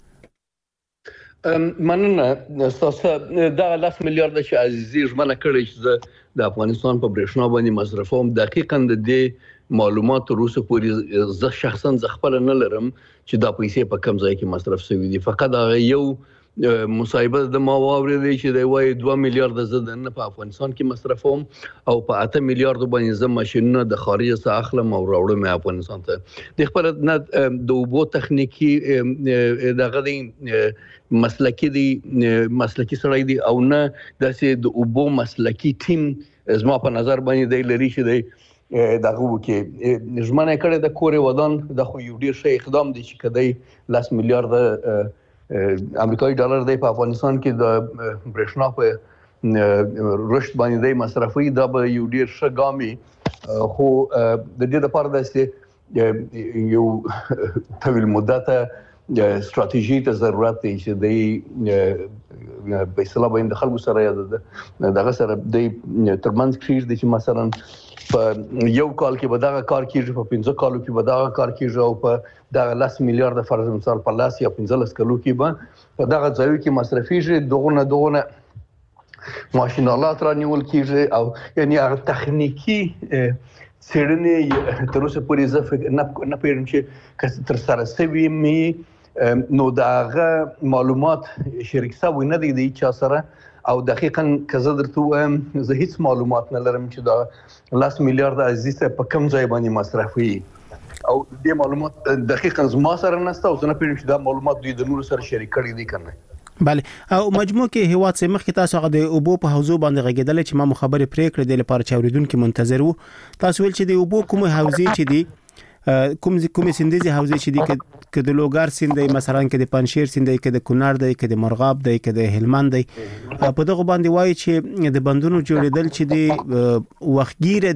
مننه تاسو دا لاس میلیارډ چې عزیزي ژمنه کړې چې د افغانستان په برېښنا باندې مصرفوم دقیقاً د دې معلومات روسه پورې زه شخصا ز خپل نه لرم چې دا پیسې په کم ځای کې مصرف شوي دي فقط هغه یو مصايبه د ما واورېدل چې د وای دوه میلیارډ زده نه په افغانستان کې مصرفوم او په اته میلیارډ باندې زم ماشينونه د خارج څخه اخلم او راوړم افغانستان ته د خپل نه د وبو تخنیکی دغه دی مسلکی دی مسلکی سره دی او نه د وبو مسلکی ټیم زما په نظر باندې دی لري چې دی دغه وکي ژمنه کړې د کوري ودان د خو یو ډیر شي اقدام دي چې کدی لاس میلیارډ امریکایي ډالر دی په افغانستان کې د برېښنا په رشد باندې دی مصرفي دا به یو ډیر ښه ګامي خو د دې لپاره د یو طویل مدته ستراتیژي ته ضرورت دی چې دی په اصطلاح باندې خلکو سره دغه سره د ترمنځ کړي دي چې مثلا په یو کال کې به دا کار کیږي په پنځه کالو کې به دا کار کیږي او په دا لاس میلیارډ فرض مثال په لاس یا پنځه کالو کې به په دغه ځای کې مصرفيږي دغه دغه ماشینالات رانیول کیږي او یعنی هغه تخنیکی څېړنې تر اوسه پورې زه نه پېژنم چې تر سره سوي می نو داغه معلومات شریک سوي نه دي د چا سره او دقیقاً کزه درته وایم زه هیڅ معلومات نه لرم چې دا لاس میلیارډ عزیزه په کوم ځای باندې مصرفي او دې معلومات دقیقاً زما سره نشته او زه نه پېژنم چې دا معلومات دوی د نور سره شریک کړي دي کنه بله او مجموع کې هیواد سیمه کې تاسو هغه د اوبو په حوزه باندې غږیدل چې ما مخابره پرې کړې د لپاره چوریدونکو منتظر وو تاسو ول چې د اوبو کوم حوزه چې دی کوم کوم سیندیزي حوزه چې دي کې د لوګار سیند دی مثلا کې د پنشیر سیند دی کې د کونړ دی کې د مرغاب دی کې د هلمند دی په دغه باندې وایي چې د بندونو جوړېدل چې دی وختګیره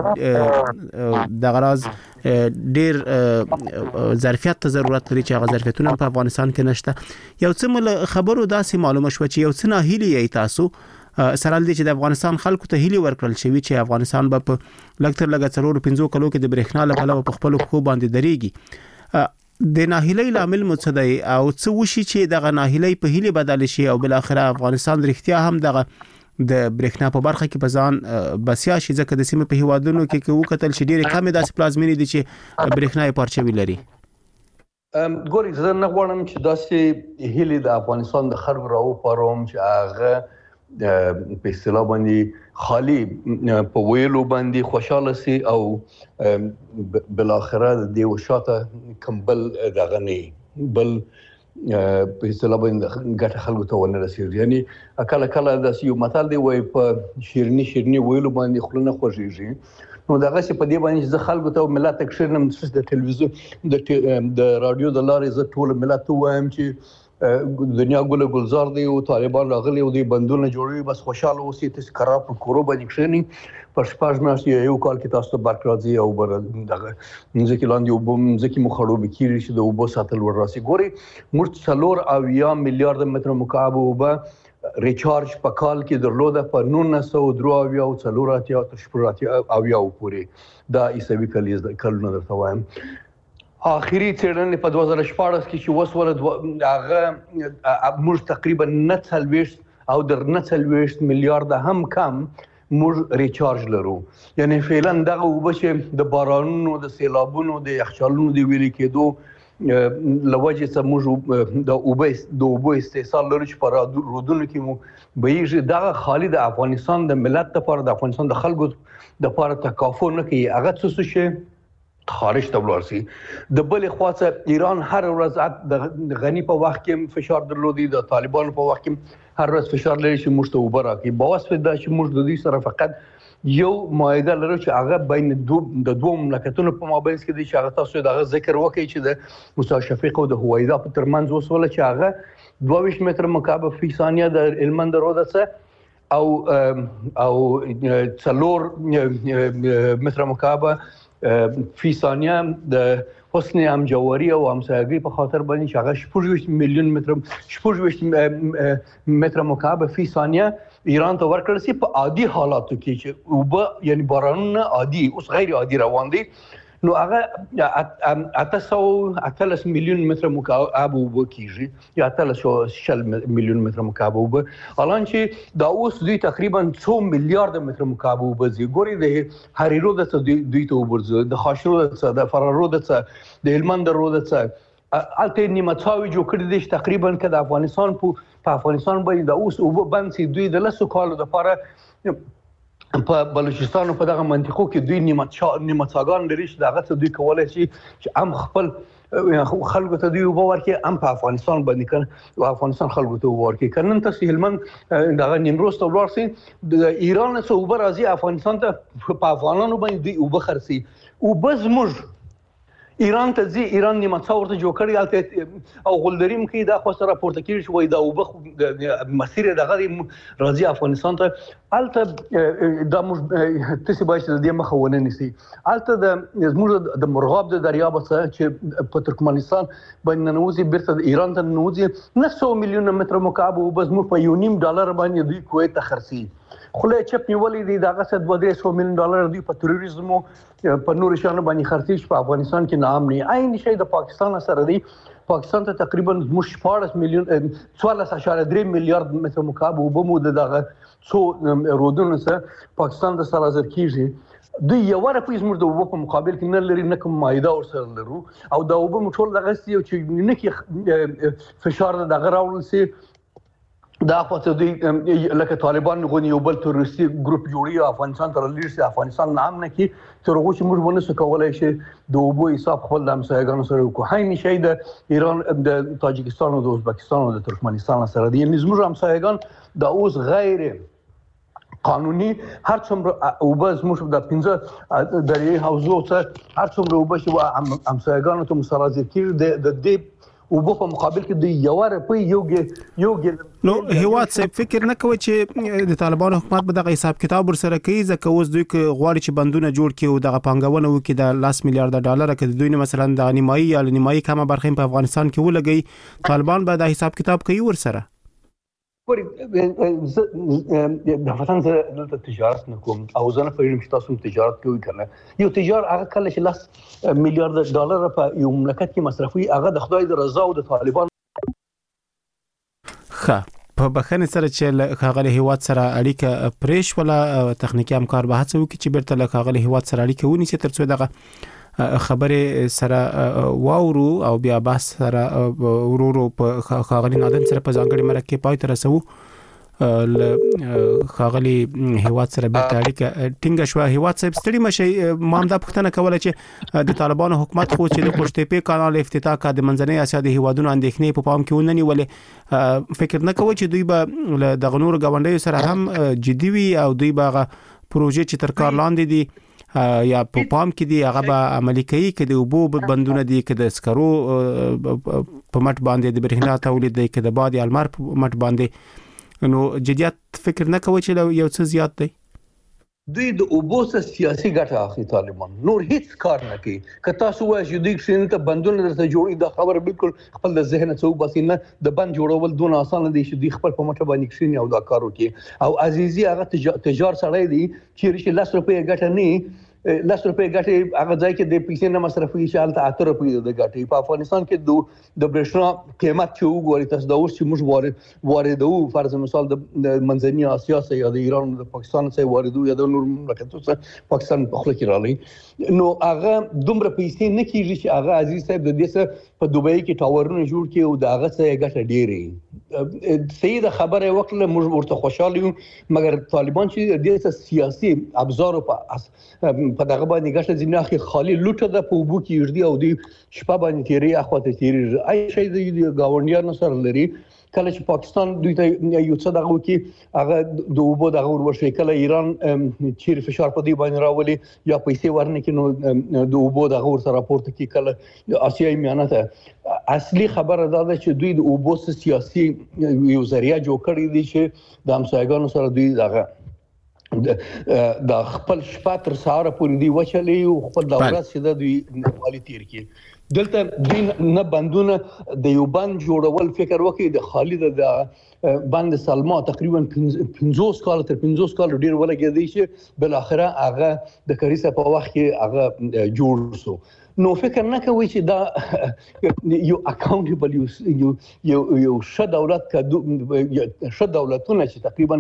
دی د غراض ډیر ظرفیت ته ضرورت لري چې هغه ظرفیتونه په افغانستان کې نشته. یو څه خبرو داسې معلومه شو چې یو څه ناهیلي یې تاسو سره دي چې د افغانستان خلکو ته هیلي ورکړل شوی چې افغانستان به په لګتر لګ څلور پنځو کلو کې د برېښنا لپاره په خپل خو باندې درېږي. د ناهیلۍ لامل متصدی او څه وشي چې د ناهیلۍ په هیلي بدل شي او بل اخر افغانستان رښتیا هم دغه د برېښنا په برخه کې بزان بسیا شي ځکه د سیمه په هیوادونو کې کې وکتل شي ډېر کم داسې پلازمینې دي چې برېښنا یې پارچوي لري. ګوري زه نه غواړم چې داسې هیلي د افغانستان د خلکو راو پاروم چې هغه په اصطلاح باندې خالی په ویلو باندې خوشاله سي او بل اخره د دې وشاته کمبل دغه نه بل په اصطلاح باندې ګټه خلکو ته ونه رسیږي. یعنی کله کله د یو مثال دی وای په شیرني شیرني ویلو باندې خلونه خوږیږي. نو دغه څه په دې باندې چې خلکو ته ملت تکشرنم د ټلویزیون د د رادیو د لارې ز ټول ملت وایم چې دنیا ګل گلزار دی او طالبان راغلي او دی بندونه جوړوي بس خوشاله اوسئ تاسو قرار په کورو باندې کښینی پر شپږ میاشتې یو کال کې تاسو ته برق راځي او بر دغه ځکه لاندې او بم ځکه مخړو بکیری شي د وبو ساتل ور راسي. ګوري موږ څلور او یا میلیارډ متر مکعب وبه ریچارج په کال کې درلوده په نولس سوه درې او څلور اتیا تر شپږ اتیا او یا پورې دا ایسوي کلیز کلونه درته وایم. اخیری څېړنې په دوه زره شپاړس کې چې وسوله هغه موږ تقریبا نه څلوېښت او در نه څلوېښت میلیارډ هم کم موږ ریچارج لرو. یعنی فعلا دغه وبه چې د بارانونو د سیلابونو د یخچالونو د ویلي کېدو لوجه څخه موږ د اوبه د اوبه استحصال لرو چې په رودونو کې مو بهیږي. دغه خالي د افغانستان د ملت لپاره د افغانستان د خلکو د لپاره تکافو نه کوي. هغه څه شي خارج ته ورسي. د بلې خواڅه ایران هر ورځ د غنی په وخت کې فشار درلودي د طالبانو په وخت کې هر ورځ فشار لري چې موږ ته اوبه راکړي. باوسه دا چې موږ د دې سره فقط یو معاهده لرو چې هغه بین دو د دوه مملکتونو په مابین کې دي چې هغه تاسو دغه ذکر وکړي چې د موسی شفیق او د هوایدا په ترمنځ وسوله چې هغه دوه ویشت متر مکعب فی ثانیه د هلمند روده او او څلور متر مکعب فی ثانیه د حسن همجواری او همسایگی په خاطر باندې چې هغه شپږ ویشت میلیون متر شپږ ویشت متر مکعب فی ثانیه ایران ته ورکړل سي په عادي حالاتو کې چې وبه یعنی بارانونه عادي اوس غیر عادي روان دي. نو هغه اته سوه اتلس میلیون متر مکعب وبه کیږي یا اتلس شل میلیون متر مکعب وبه الان چې دا اوس دوی تقریبا څو میلیارډ متر مکعب وبه زی. ګوري د هریرو د دوی ته وبرځي د خاشرو د فرارو د د هلمند روده څخه الته نیمه څاوي جوړ کړی دي تقریبا که د افغانستان په افغانستان باندې د اوس وبه بند سي دوی د لسو کالو لپاره په بلوچستان په دغه منطقو کې دوی نیمه نیمه څاګان لري چې دغه څه دوی کولای شي چې هم خپل خلکو ته دوی وبه ورکړي هم په افغانستان باندې کړي او افغانستان خلکو ته وبه ورکړي. که نن تاسو هلمند دغه نیمروز ته ولاړ سئ د ایران څخه وبه راځي افغانستان ته په افغانانو باندې دوی وبه خرڅي. وبه زموږ ایران ته ځي ایران نیمه څا ورته جوړ کړی الته او غلدریم کې دا خو سره راپورته کېږي چې وایي دا اوبه مسیر دغه راځي افغانستان ته. الته دا موږ تاسې باید چې د دې مخه ونه نیسئ. الته د زموږ د مرغاب د دریاب څخه چې په ترکمنستان باندې ننوځي بیرته د ایران ته ننوځي نه سوه میلیونه متر مکعب اوبه زموږ په یو نیم ډالر باندې دوی کویت ته خرڅي. خله چپ نیولې دي دغه څه دوه درې سوه میلیون ډالر دوی په تروریزم په نور شانو باندې خرڅي چې په افغانستان کې نام نه عین شي د پاکستان سره دی. پاکستان ته تقریبا موږ شپاړس میلیون څوارلس اعشاریه درې میلیارډ متر مکعب اوبه مو دغه څو رودونو سره پاکستان د سره زر کیږي. دوی یو روپۍ زموږ د اوبو په مقابل کې نه لري نه کوم معاهده ورسره لرو او د اوبو مو ټول دغه یو چې نه کې فشار دغه راوړل سي دا خواته دوی لکه طالبان غونې یو بل تروریستي ګروپ جوړي افغانستان ته رالیږي چې افغانستان نام نه کړي تر هغو چې موږ ونه سو کولی شي د اوبو حساب خپل د همسایګانو سره وکړو. هینې شی د ایران د تاجکستان او د ازبکستان او د ترکمنستان سره دي. یعنې زموږ همسایګان دا اوس غیر قانوني هر څومره وبز مش د پنځه درې حوزو څخه هر څومره وبش و امسایګانو ته مسرازي کړي د دې وبو په مقابل کې د یو روپی یو یو نو هیواد صاحب فکر نه کوي چې د طالبانو حکومت به د حساب کتاب سره کوي ځکه اوس دوی غواړي چې بندونه جوړ کړي او د پانګونه وکړي د لاس میلیارډ ډالر کې دوی مثلا د نیمایي یا نیمایي کمه برخه په افغانستان کې ولګي طالبان به د حساب کتاب کوي ور سره د وطن سره د تجارت نکوم او زنه په علم تاسو تجارت کوي کنه یو تجار هغه کله چې لاس میلیارډ ډالر په یو مملکت کې مصرفي هغه د خدای د رضا او د طالبان ښه په بخښنې سره چې هغه هیواد سره اړیکه پریش ولا تخنیکی همکار به هڅه وکړي چې بیرته له هغه هیواد سره اړیکه ونیسي ترڅو دغه خبره سره واورو او بیا بحث سره ورورو په خاغلی نادن سره په ځانګړي مرکه پای تر رسو ل خاغلی هیواد سره به تاریخ ټینګ شو هیواد صاحب ستړي مشي مامدا پښتنه کوله چې د طالبانو حکومت خو چې د پښتې کانال افتتاح کا د منځنۍ اسیا د هیوادونو اندېښنې په پام کې ونني ولې فکر نه کوي چې دوی به د غنور غونډې سره هم جدي وي او دوی به پروژې چې تر کار لاندې دي یا په پام کې دی هغه به عملي کوي کې د وبو بندونه دي کې د سکرو په مټ باندې د برېښنا تولید دی کې د باد المار په مټ باندې نو جديات فکر نه کوي چې یو څه زیات دی دوی د اوبوسه سیاسي ګټه اخلي طالبان نور هیڅ کار نه کوي که تاسو وایي چې دوی شین ته بندونه درته جوړي د خبره بالکل خپل د ذهن څو بس نه د بند جوړول دون آسان دي چې دوی خپل په مټه باندې کښینی او دا کار وکړي او عزیزي هغه تجار سړی دی چې رشي لاس روپے ګټه نه لاس روپے ګټه هغه ځای کې د پیسې نه مصرفي چې حالت اته روپے د ګټه په افغانستان کې د برېښنا قیمت چې وګوري تاسو دا اوس چې موږ وارد واردو فرض مثال د منځنۍ اسیا څخه یا د ایران د پاکستان څخه واردو یا د نور مملکتونو څخه پاکستان په خپل کې رالی نو هغه دومره پیسې نه کیږي چې هغه عزیز صاحب د دې څخه په دوبۍ کې ټاورونه جوړ کړي او دا هغه څخه ګټه ډېرې سید خبره وکړه موږ ورته خوشاله یو مګر طالبان چې د دې سیاسي ابزار په په دغه باندې ګټه ځینې خالي لوټه د په وبو کې وردي او دی شپه باندې تیری اخواته تیری اي شي د گاونډیانو سره لري کله چې پاکستان دوی ته یو څه دغه وکي هغه د وبو دغه ورشي کله ایران چیر فشار په دی باندې راولي یا پیسې ورنه کې نو د وبو دغه ور سره راپورته کې کله آسیایي میانه ته اصلي خبره دا ده چې دوی د وبو سیاسي یو ذریعہ جوړ کړی دي چې د همسایګانو سره دوی دغه د خپل شپه تر سهار پورې دی وچلې او خپل دولت چې د دوی خالي تیر کې دلته دوی نه بندونه د یو بند جوړول فکر وکړي د خالد د بند سلما تقریبا پنځوس کال تر پنځوس کال ډیر ولګېدی چې بل اخره هغه د کریسه په وخت کې هغه جوړ شو نو فکر نه کوي چې دا یو اکاونټیبل یو یو یو ش دولت کا ش دولتونه چې تقریبا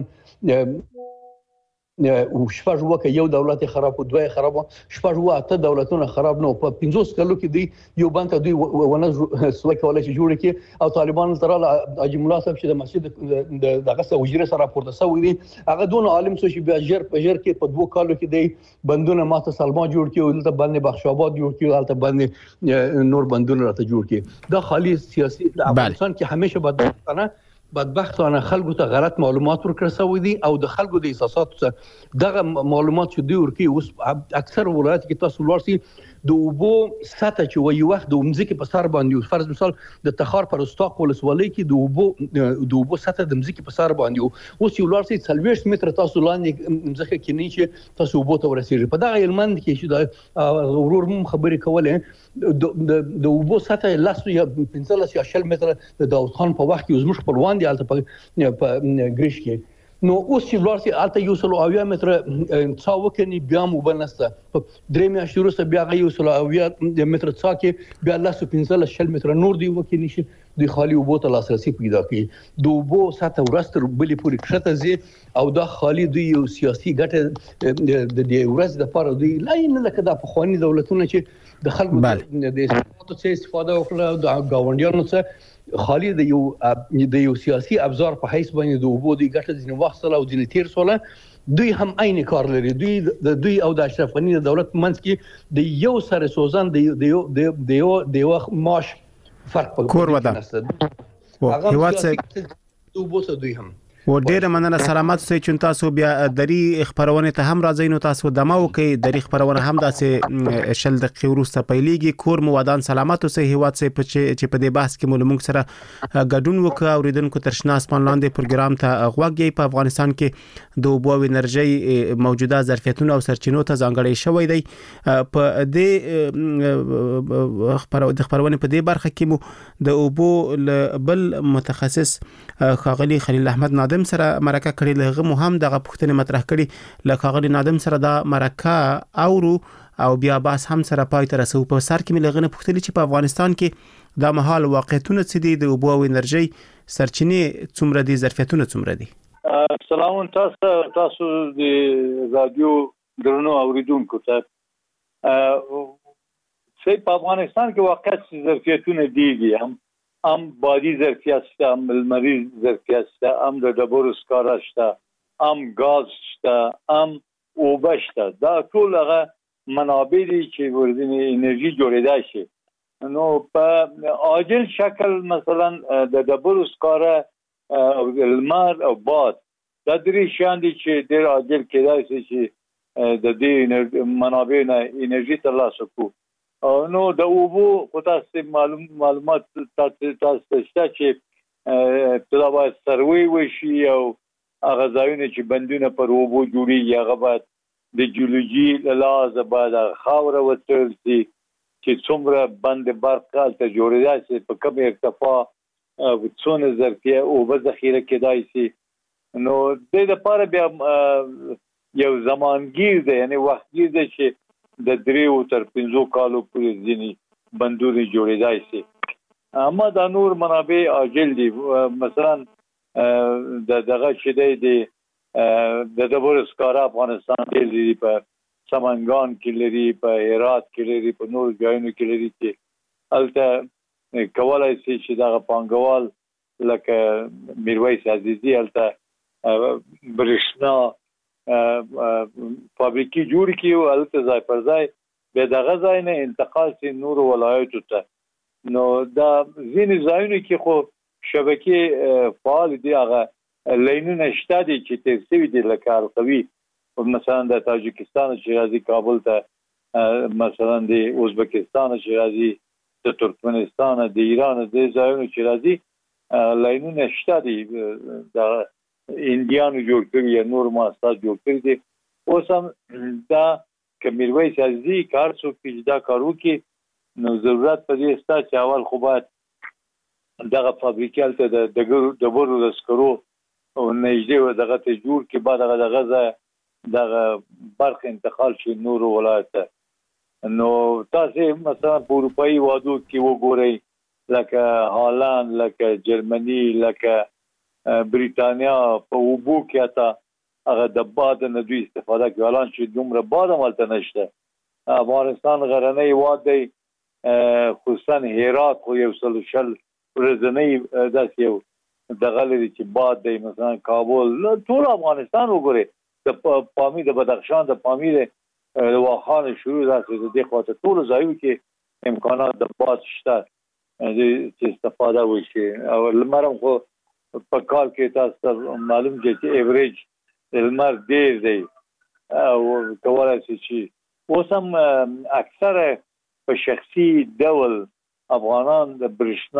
او شپږ وکه یو دولت خراب او دوه خراب شپږ واته دولتونه خراب نو په پنځوس کلو کې دی یو بانک دوی ونه سوي کولای شي جوړ کړي او طالبان تر اجي مولا صاحب چې د مسجد دغه سوجره سره پورته سوي دي هغه دون عالم سو چې بیا جر په جر کې په دوه کالو کې دی بندونه ماته سلما جوړ کړي او دلته باندې بخشاباد جوړ کړي دلته باندې نور بندونه راته جوړ کړي دا خالي سیاسي د افغانستان کې همیشه بدبختانه بدبختانه خلکو ته غلط معلومات ورکړل شوی دي او د خلکو د احساساتو څخه دغه معلومات چې دوی ورکي اوس اکثر ولایت کې تاسو ورسي د وبو ساته چې وي وخت د مزيکي په سر باندې فرض مثال د تخار پر استاق ولسوالۍ کې د وبو د وبو ساته د مزيکي په سر باندې اوس یو لارسي څلوېښت متر تاسو لاندې مزخه کې نه چې تاسو وبو ته ورسیږي په دغه علمند کې چې د ورور مم خبرې کوله د د وبو ساته لاس یا پنځلس یا شل متر د داوود خان په وخت کې زموږ خپلوان دي الته په ګریش کې نو اوس چې ورسي الته یو سلو اویا متر څا وکني بیا مو بنسته درې میاشتې وروسته بیا یو سلو اویا متر څا کې بیا لاس پنځلس شل متر نور دی وکني شي د خالي وبو ته لاسرسي پیدا کړي د وبو ساته ورستر بلې پوری کښته زی او دا خالي دوی یو سیاسي ګټه د دې ورځ د پاره دوی لاین لکه د پخوانی دولتونه چې د خلکو د استفادو څخه استفاده وکړه د گاونډیانو څخه خالي د یو د یو سیاسي ابزار په حیث باندې د وبو د ګټه ځینې وخت سره او ځینې تیر سره دوی هم عین کار لري دوی د دوی او د اشرف غنی د دولت منځ کې د یو سره سوزان د یو د یو د یو ماش فرق په کور ودا هغه هیواد څخه د وبو سره دوی هم و ډیره مننه سلامات سئ چې تاسو بیا دری خبرونه ته هم راځئ نو تاسو دمو کې دری خبرونه هم داسې شل دقیقې وروسته پیلېږي کور مو ودان سلامات سئ هیواد سئ چې په دې بحث کې مو موږ سره ګډون وکړو اوریدونکو ترشنا اسمان لاندې پروګرام ته غوږی په افغانستان کې د اوبو او انرژي موجوده ظرفیتونو او سرچینو ته ځانګړی شوی دی په دې خبرونه په دې برخه کې مو د اوبو بل متخصص خاغلی خلیل احمد نادم سره مرکه کړې لغه مو هم دغه پوښتنه مطرح کړي لکه خاغلی نادم سره دا مرکه اورو او بیا باس هم سره پای ته رسو په سر کې ملغنه پوښتنه چې په افغانستان کې د محل واقعیتونه څه دي د اوبو او انرژي سرچینې څومره دي ظرفیتونه څومره دي سلام تاسو تاسو د رادیو درنو اوریدونکو ته چې په افغانستان کې واقعیت ظرفیتونه دي هم ام بادي ظرفیت شته ام المریض ظرفیت شته ام د ډبرو سکاره شته ام غاز شته ام اوبه شته دا ټول هغه منابع دي چې ورځنی انرژي جوړېدای شي نو په عاجل شکل مثلا د ډبرو سکاره او المر او باد دا درې شیان دي چې ډېر عاجل کېدای شي چې د دې منابع نه انرژي ترلاسه کوو نو د اوبو خو تاسو معلوم معلومات تاسو تاسو شته چې تلا باید سروي وشي او هغه ځایونه چې بندونه پر اوبو جوړي هغه باید د جیولوژي لحاظه باید خاوره وتل شي چې څومره بند برق ته جوړېدای شي په کوم ارتفاع څونه ظرفیه اوبه ذخیره کېدای شي نو د دې لپاره بیا یو زمانګیر دی یعنی وختګیر دی چې د دریو تر پنځو کالو پورې ځینې بندونه جوړېدای شي اما د نور منابع عاجل دي مثلا د دغه چې دی د ډبرو سکاره افغانستان کې لري په سمنګان کې لري په هرات کې لري په نور ځایونو کې لري چې البته کولای شي چې دغه پانګوال لکه میرویس عزیزی البته برښنا فابریکی جوړ کیو البته ځای پر ځای به دغه ځای نه انتقال شي نور ولایتو ته نو دا ځینې ځایونه کې خو شبکې فعال دي هغه لینونه شته دي چې تیر شوي دي لکه القوي مثلا د تاجکستان چې راځي کابل ته مثلا د ازبکستان چې راځي د ترکمنستان د ایران د ځایونو چې راځي لینونه شته دي د انډیانو جوړ کړی یا نور مؤسسات جوړ کړی دي اوس هم دا کمیروي سازي کار څو کې دا کارو کې نو ضرورت پدې ستا چې اول خو باید دغه فابریکال ته د ډبرو د سکرو او نږدې دغه ته جوړ کې بعد دغه دغه دغه برق انتقال شي نور ولایت نو تاسو مثلا په اروپאי وادو کې وګورئ لکه هالند لکه جرمني لکه بریتانیا په اوبو کې اته هغه د باد نه دوی استفاده کوي الان چې دومره باد عملته نشته افغانستان غرنی واد دی خصوصا هرات خو یو سل شل ورځنی داس یو دغه لري چې باد دی مثلا کابل ټول افغانستان وګوري د پامیر د بدخشان د پامیر د واخان شروع راځي د دې خواته ټول ځایو کې امکانات د باد شته چې استفاده وشي او لمرم خو په کال کې تاسو معلوم دي چې ایوریج المر ډیر دی او کولای شي چې اوس هم اکثره په شخصي ډول افغانان د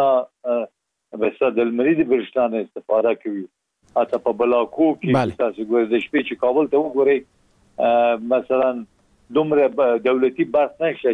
برښنا بس د المرید برښنا نه استفاده کوي اته په بلاکو کې تاسو ګورئ د شپې چې کابل ته وګورئ مثلا دومره دولتي برق نشته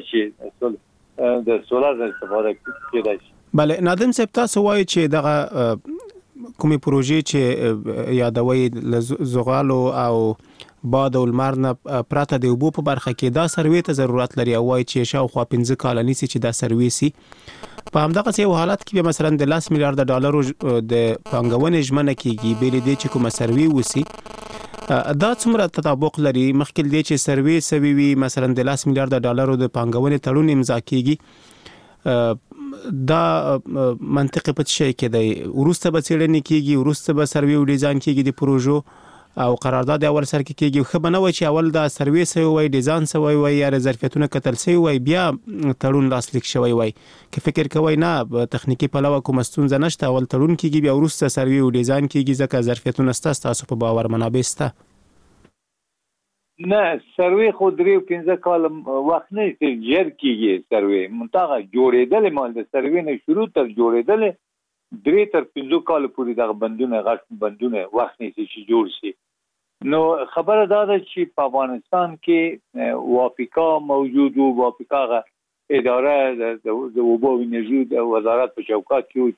چې د سولار استفاده کېدای شي بله نادم صاحب تاسو وایي چې دغه کومې پروژې چې یادوي زغالو او باد او لمر نه پراته د اوبو په برخه کې دا سروي ته ضرورت لري او وایي چې شاوخوا پنځه کال نیسي چې دا سروي سي په همدغه څه حالت کې مثلا د لاس میلیارډ ډالرو د پانګونې ژمنه کیږي بیل دي چې کومه سروي وسی دا څومره تطابق لري مخکې دې چې سروي سوي وي مثلا د لاس میلیارډ ډالرو د پانګونې تړون امضا کیږي دا منطقي په شي کې دی ورسته به څېړنې کیږي ورسته به سروي او ډیزاین کیږي د پروژو او قرارداد اول سر کې کېږي خو بنوي چې اول دا سرویس وي ډیزاین سوی وي یا ظرفیتونه کتل سوی وي بیا تړون لاسلیک شوی وي که فکر کوي نه تخنیکی پلوه کوم ستونزه نشته اول تړون کېږي بیا وروسته سروي او ډیزاین کېږي ځکه ظرفیتونه ستاسو تاسو په باور منابع سته نه سروي خو درې پنځه کال وخت نه جر کېږي سروي منتها جوړېدل مال د سروي نه شروع تر جوړېدل درې تر پنځه کال پورې دغه بندونه غټ بندونه وخت نه چې جوړ شي نو خبره دا ده چې په افغانستان کې وافقا موجود وو وافقا اداره د اوبو انرژي د وزارت په چوکاټ کې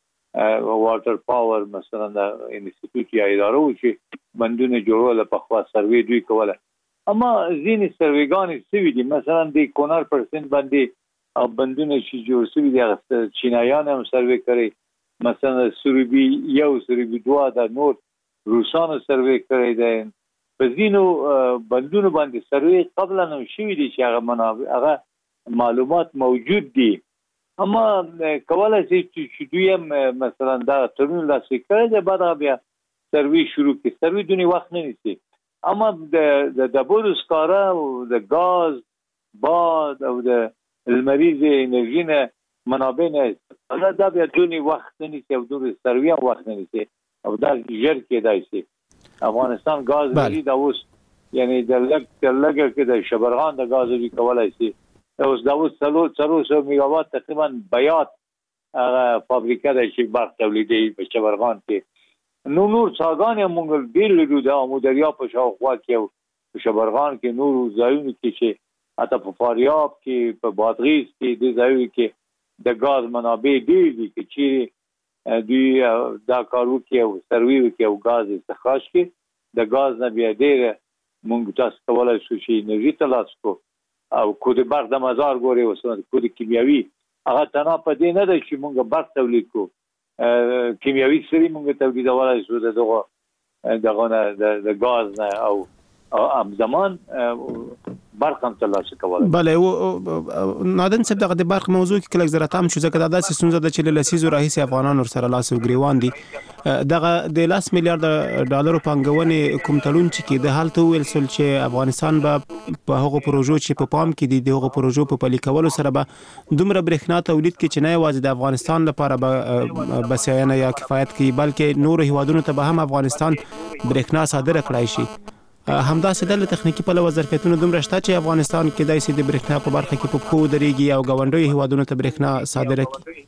چې واټر پاور مثلا د انسټیټیوټ یا اداره و چې بندونه جوړول په خوا سروي دوی کوله اما ځینې سرویګان سوي دي مثلا د کونړ پرسنټ باندې بندونه چې جوړ سوي دي چینایان هم سروي کوي مثلا سروبي یو سروبي دوا د نور روسانو سروي کړی دی په ځینو بندونو باندې سروي قبل نه شوي دي چې هغه منابع هغه معلومات موجود دي اما کولای شي چې دوی هم مثلا دا ترمیم لاسلیک کړی دی بعد بیا سروي شروع کړي سروي دونی وخت نه نیسي اما د د بورس کارا او د غاز باد او د المریض انرژي نه منابع نه دا بیا دونی وخت نه نیسي او دونی سروي هم وخت نه نیسي او دا ژر کېدای شي افغانستان غاز لري دا اوس یعنی د لګ د لګ کې د شبرغان د غاز لري کولای شي اوس دا اوس څلور څلور سوه میگاوات تقریبا بیات فابریکه د شي برق تولیدي په شبرغان کې نو نور څاګان هم موږ ډېر لرو د امودریا په شاوخوا کې په شبرغان کې نور ځایونه کې چې حتی په فاریاب کې په بادغیس کې د ځایونه کې د غاز منابع ډېر دي چې دوی دا کار وکړي او سروي وکړي او غاز استخراج کړي د غاز نه بیا ډېر موږ تاسو کولای شو چې انرژي ترلاسه کړو او کود برق د مزار ګوري وسونه کود کیمیاوي هغه تنها په دې نه ده چې موږ برق تولید کړو کیمیاوي سری موږ تولیدولای شو دغه دغه د غاز نه او همزمان برق هم ترلاسه کولای بله نادن صاحب دغه د برق موضوع کې کله زره تام شو ځکه دا داسې ستونزه ده چې له لسیزو راهیسې افغانان ورسره لاس او ګریوان دي دغه د لاس میلیارډ ډالرو پانګونې کوم تړون چې کې د حالت ویل سول چې افغانستان به په هغو پروژو چې په پام کې دي د هغو پروژو په پلي کولو سره به دومره برېښنا تولید کې چې نه یوازې د افغانستان لپاره به بسیاینه یا کفایت کوي بلکې نور هیوادونو ته به هم افغانستان برېښنا صادره کړای شي همداسې د تخنیکی په لور ظرفیتونه دومره شته چې افغانستان کې د سې د برېښنا په برخه کې په خو درېږي او غونډوي هیوادونو ته برېښنا صادره کړي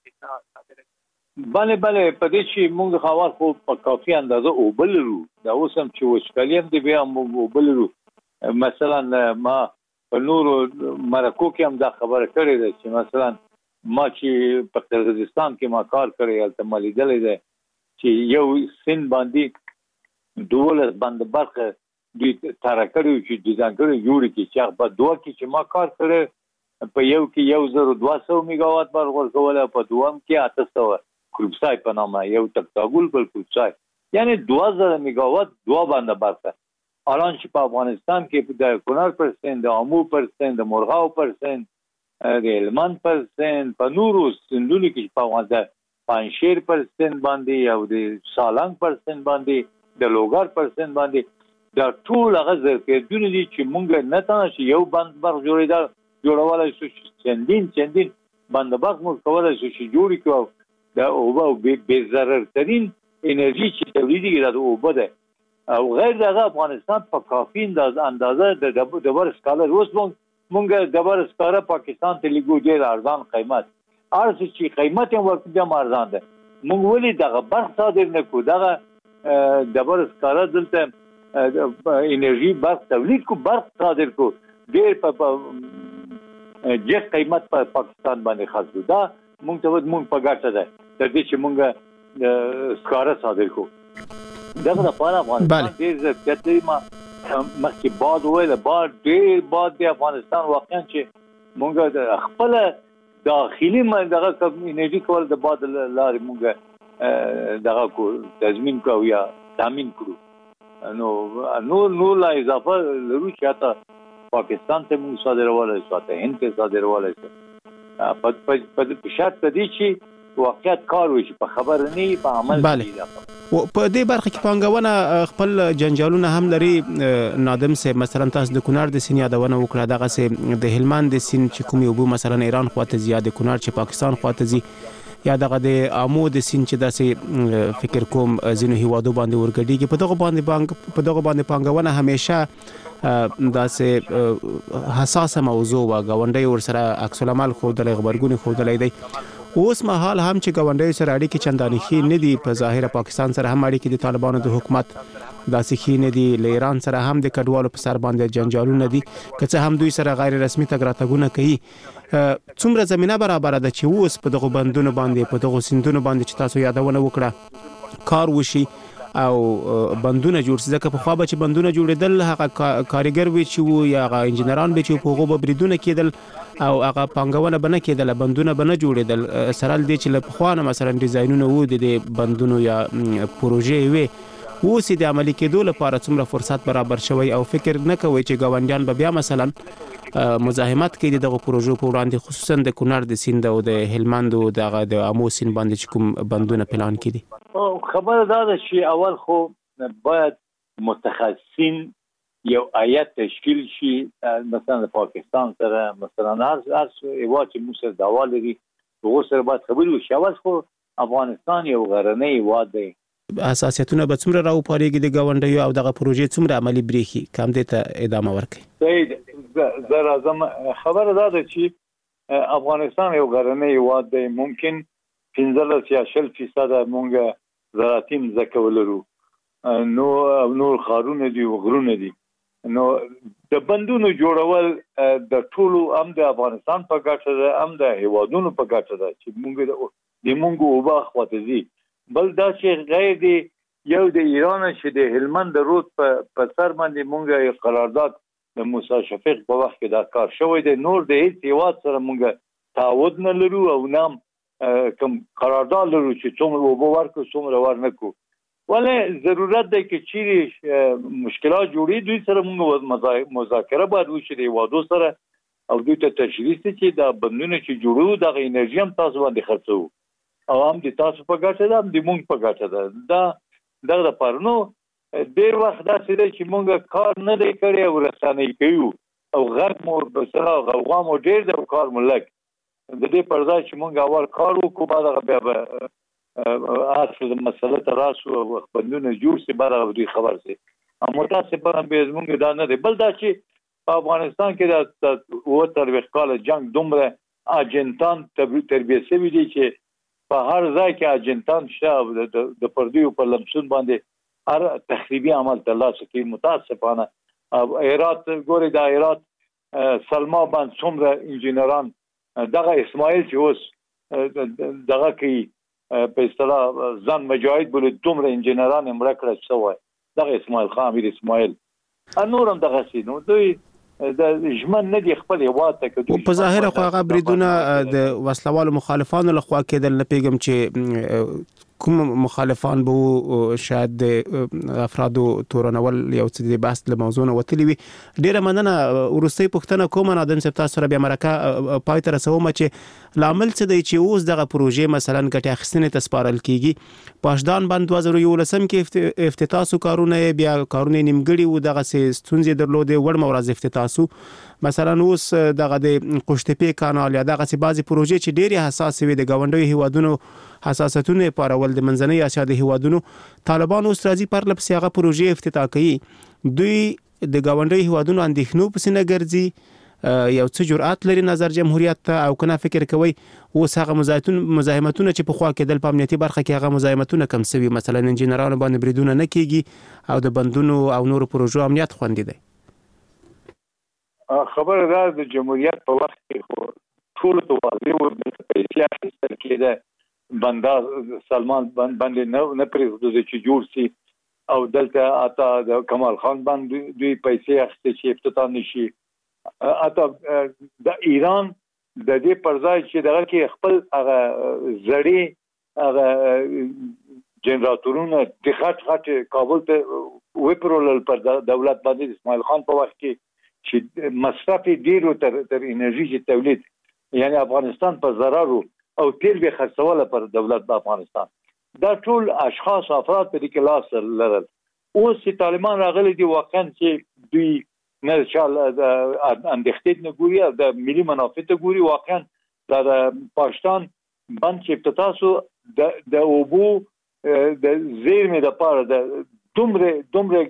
بله بله په دې چې موږ خاور خو په کافي اندازه او بلرو دا اوس هم چې وشکالیم دی بیا موږ بلرو مثلا ما په نورو مرکو کې هم دا خبره کړې ده چې مثلا ما چې په قزاقستان کې ما کار کړی هلته ما لیدلی دی چې یو سن باندې دولس بند برق دوی تاره کړی چې ډیزاین کړی جوړ کړي چې په دوه کې چې ما کار کړی په یو کې یو زر دوه سوه میگاوات برق ورکول په دوم کې اته سوه کروبسای په نامه یو تکتاګل بل کروبسای یعنی دوه زره میگاوات دوه بند برق الان چې په افغانستان کې د کونړ پرسنټ د امو پرسنټ د مرغاو پرسنټ د هلمند پرسنټ په نورو سندونو کې په افغانستان پنځشیر پرسنټ باندې او د سالنګ پرسنټ باندې د لوګر پرسنټ باندې دا ټول هغه ظرفیتونه دي چې مونږ نه تا چې یو بند برق جوړېدل جوړولای شو چندین چندین بند برق موږ کولای شو چې جوړ کړو دا او به ضرر ترين انرژي چې تولیدي د اوبه ده او غیر دغه افغانستان په کافي اندازه د دبر سکالر اوس مونږ دبر سکالر پاکستان ته لګو ډیر ارزان قیمت ارز چې قیمت هم ورته ارزان ده مونږ ولې دغه برق صادر نه کو دغه دبر سکالر دلته انرژي برق تولید کو برق صادر کو ډیر په جګ قیمت په پاکستان باندې خرڅو دا مونږ ته مونږ په ګټه ده تر دې چې مونږ سکاره صادر کو دغه لپاره افغانستان ډیر ضرورت دی ما مخکې باد وایي باد ډیر باد دی افغانستان واقعا چې مونږ خپل داخلي دغه انرژي کول د باد لارې مونږ دغه کو تضمین کو یا تامین کړو نو نور نور لا اضافه لرو چې تا پاکستان ته مونږ صادرولای شو ته هند ته صادرولای شو په په په شرط دی چې واقعیت کار وشي په خبر نه په عمل کې. او په دې برخه کې پانګونه خپل جنجالونه هم لري نادم سه. مثلا تاسو د کونړ د سین یادونه وکړه، دغه سه د هلمند د سین چې کوم یو مثلا ایران خواته زیات، کونړ چې پاکستان خواته زی، یا دغه د امو د سین چې داسې فکر کوم ځینو هیوادو باندې ورګډیږي. په دغه باندې بانک په دغه باندې پانګونه همیشه داسې حساسه موضوع و، غونډي ور سره عکس العمل خو د خبرګونی خو د لیدي. اوس مهال هم چې غونډي سره اړیکې چندانې ښې نه دي، په ظاهر پاکستان سره هم اړیکې د طالبانو د حکومت داسې ښې نه دي، له ایران سره هم د کډوالو په سر باندې جنجالونه دي، که څه هم دوی سره غیر رسمي تګ راتګونه کوي. څومره زمينه برابر ده چې اوس په دغه بندونو باندې، په دغه سیندونو باندې چې تاسو یادونه وکړه، کار وشي او بندونه جوړ شي؟ ځکه په خوا به چې بندونه جوړېدل، هغه کاریګر وي چې وو یا هغه انجنیران به چې په هغو به بریدونه کېدل او هغه پانګونه به نه کېدله، بندونه به نه جوړېدل. سره له دې چې له پخوا نه مثلا ډیزاینونه وو د دې بندونو یا پروژې وي، اوس د عملي کېدو لپاره څومره فرصت برابر شوی او فکر نه کوي چې ګاونډیان به بیا مثلا مزاحمت کوي دغه پروژو په وړاندې، خصوصا د کونړ د سیند او د هلمند او دغه د امو سیند باندې چې کوم بندونه پلان کړي؟ خبره دا ده چې اول خو باید متخصصین یو هیئت تشکیل شي، مثلا د پاکستان سره، مثلا هر هر هیواد چې موږ سره دعوا لري هغو سره باید خبرې وشي. اول خو افغانستان یو غرنی هیواد دی، اساسیتونه به څومره راوپارېږي د ګاونډیو او دغه پروژې څومره عملي بریښي، کم دې ته ادامه ورکړي؟ صحیح. زه راځم. خبره دا ده چې افغانستان یو غرنی هیواد دی، ممکن پنځلس یا شل فیصده مونږ زراعتي مځکه ولرو، نو نور ښارونه دي او غرونه دي. نو د بندونو جوړول د ټولو هم د افغانستان په ګټه ده، هم د هیوادونو په ګټه ده چې مونږ د مونږ اوبه خواته ځي. بل دا چې غیر دی یو د ایران چې د هلمند د رود په سر باندې مونږ قرارداد د موسی شفیق په وخت کې دا کار شوی دی. نور د هیڅ هیواد سره مونږ تعهد نه لرو او نام کوم قرارداد لرو چې څومره اوبه ورکړو څومره ورنکړو. ولې ضرورت دی چې چیرې مشکلات جوړي دوی سره موږ مذاکره باید وشي د هیوادو سره او دوی ته تشخیص چې دا بندونه چې جوړو دغه انرژي هم تاسو باندې خرڅوو او هم د تاسو په ګټه ده هم د موږ په ګټه ده. دا دغه لپاره نو ډېر وخت داسې دی چې موږ کار نه دی کړی او رسنۍ کوو او غږ مو بسره غوغا مو ډېر دی او کار مو لږ. د دې پر ځای چې موږ اول کار وکړو بعد هغه بیا به اصل مسله ته راسو او بندونه جوړ سي بعد هغه دوی خبر سي. متاسفانه به زموږ دا نه دی. بل دا چې په افغانستان کې د اووه څلوېښت کاله جنګ دومره اجنټان تربیه شوي دي چې په هر ځای کې اجنټان شته د پردیو په لمسون باندې هر تخریبي عمل ترلاسه کوي. متاسفانه هرات ګورې د هرات سلما باندې څومره انجینران دغه اسماعیل چې اوس دغه کوي په اصطلاح ځان مجاهد بولي دومره انجینران یې مړه کړه شوی دغه اسماعیل خان امیر اسماعیل نور هم دغسې نو دوی د ژمن نه دي خپل هېواد ته که په ظاهره خو هغه بریدونه د وسلوالو مخالفانو لخوا کېدل. نه پوهېږم چې کوم مخالفان به شاید د افرادو تورنول یو څه د بحث له موضوع نه وتلي وي. ډېره مننه. وروستۍ پوښتنه کومه نادم صاحب تاسو سره بیا مرکه پای ته رسوم چې لامل څه دی چې اوس دغه پروژې مثلا ګټې اخیستنې ته سپارل کېږي؟ پاشدان بند دوه زره یولسم کې افتتاح سو کارونه بیا کارونه نیمګړي وو، دغسې ستونزې درلودې، وړمه ورځ افتتاح سو. مثلا اوس دغه د قوشتېپې کانال یا دغسې بعضې پروژې چې ډېرې حساسې وي د ګاونډیو هیوادونو حساسیتونه یې پارول، د منځنۍ اسیا د هیوادونو طالبان اوس راځي پرله پسې هغه پروژې افتتاح کوي. دوی د ګاونډیو هیوادونو اندېښنو پسې نه ګرځي، یو څه جرأت لري نظر جمهوریت ته او کنه فکر کوي اوس هغه مزاحمتونه چې پخوا کېدل په امنیتي برخه کې هغه مزاحمتونه کم سوي، مثلا انجینرانو باندې بریدونه نه کېږي او د بندونو او نورو پروژو امنیت خوندي دی. خبره دا د جمهوریت په وخت کې خو ټولو ته واضح و چې پیسې اخیستل کېده، بندر سلمان بند باندې نه پرېږدو چې جوړ سي او دلته اته د کمال خان باندې دوی پیسې اخیستې چې افتتاح نشي. اته د ایران د دې پر ځای چې دغه کې خپل هغه زړې هغه جنراتورونه د خټ خټ کابل ته وپرولل پر دولت باندې اسماعیل خان په وخت کې چې مصرف ډیرو تر تر انرژي چې تولید یعنی افغانستان په ضررو او تیل به خرڅول پر دولت د افغانستان. دا ټول اشخاص افراد په دې کې لاس لرل. اوس چې طالبان راغلي دي واقعا چې دوی نه شال اندېښنې نه ګوري او د ملي منافع ته ګوري. واقعا د پاکستان باندې چې تاسو د د اوبو د زیرمې د پاره د دومره دومره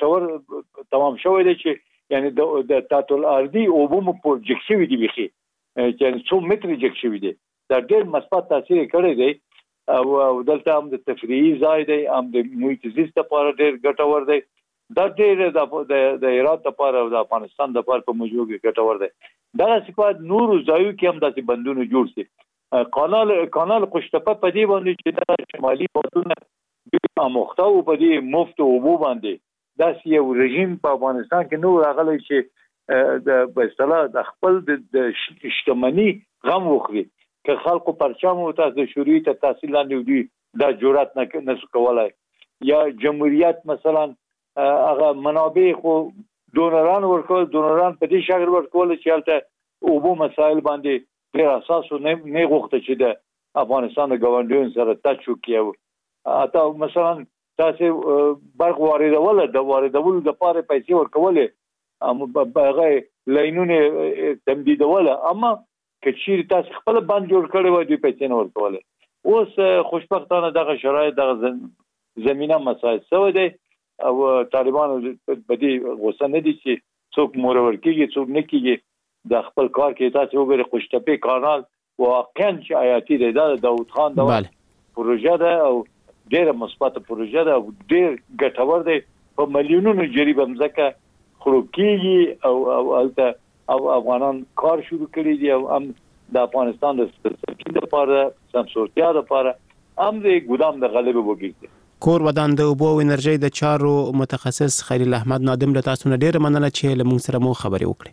ګټور تمام شوی دی چې یعنی د تاتل ارضي اوبو مو پروجیکټ شوی دی بخي چې څو متر جګ شوی دی. دا ډېر مثبت تاثیر کړی دی او دلته هم د تفریحي ځای دی، هم د محیط زیست لپاره ډېر ګټور دی. دا ډېر د هرات لپاره او د افغانستان لپاره په موضوع کې ګټور دی. دغه صفات نور ځایو کې هم داسې بندونه جوړ شي. کانال کانال قشتپه په دې باندې چې د شمالي بادونه اموخته او په دې مفت اوبو باندې داسې یو رژیم په افغانستان کې نور راغلی چې د په اصطلاح د خپل د شتمنۍ غم وخوري. که خلکو پرچم او تاسو د شوروي ته تحصیل لاندې ودی دا جرأت نه نسو کولای، یا جمهوریت مثلا هغه منابع خو دونران ورکول دونران په دې شکل ورکول چې هلته اوبو مسایل باندې ډېر اساس نه نه غوښته چې د افغانستان د ګاونډیانو سره ټچ وکړي. اته مثلا تاسو برق واردول د واردولو لپاره پیسې ورکولې ام هغه لاینونه تمدیدول، اما که چیرې تاسو خپل بند جوړ کړی وای دوی پیسې نه ورکولې. اوس خوشبختانه دغه شرایط دغه زمینه مساعد شوی دی او طالبان په دې غوسه نه دي چې څوک مورور کېږي څوک نه کېږي. د خپل کار کې تاسو وګورئ قشتپه کانال واقعا چې حیاتي دی. دا د داود خان د پروژه ده او ډېره مثبت پروژه ده او ډېر ګټور دی. په میلیونونو جریب مځکه خړوب کېږي او او البته او افغانان کار شروع کړی دی او هم د افغانستان د ستراتیژۍ لپاره سمسورتیا لپاره هم د ګودام د غلبې وګړي. کور ودان د اوبو او انرژي د چارو متخصص خلیل احمد نادم له تاسو نه ډېر مننه چې له موږ سره مو خبرې وکړې.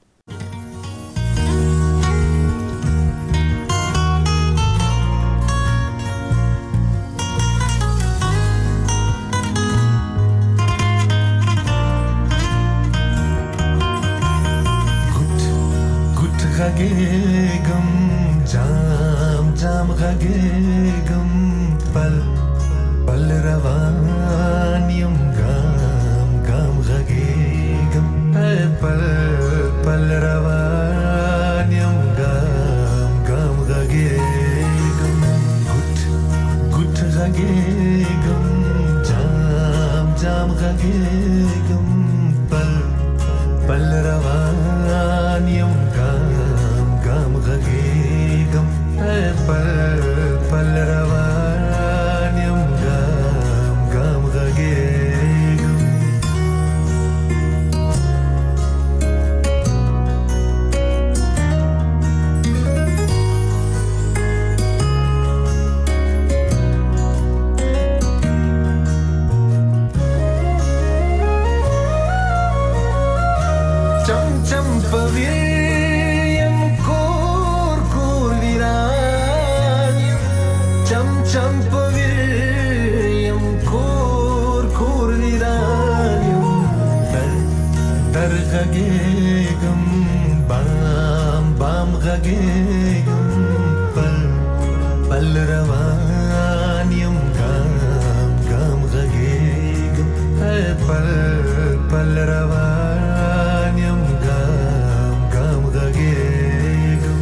غږېږم جام جام غږېږم پل پل روان یم ګام ګام غږېږم پل پل روان یم ګام ګام غږېږم ګوټ ګوټ غږېږم جام جام غږېږم پل پل روان یم پل پل روان یم ګام ګام غږېږم. چم چم پوي غږېږم بام بام غږېږم پل پل روان یم ګام ګام غږېږم پل پل روان یم ګام ګام غږېږم.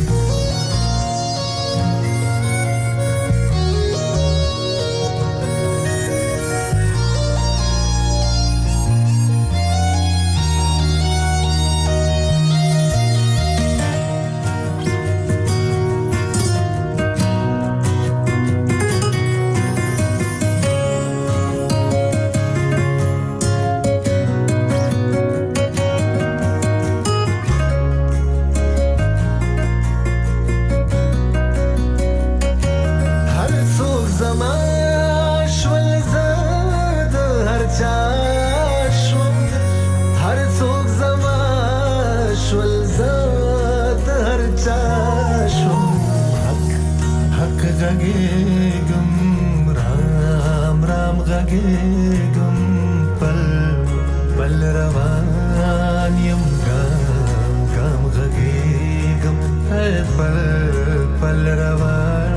غږېږم رام رام غږېږم پل پل روان یم ګام ګام غږېږم پل پل روان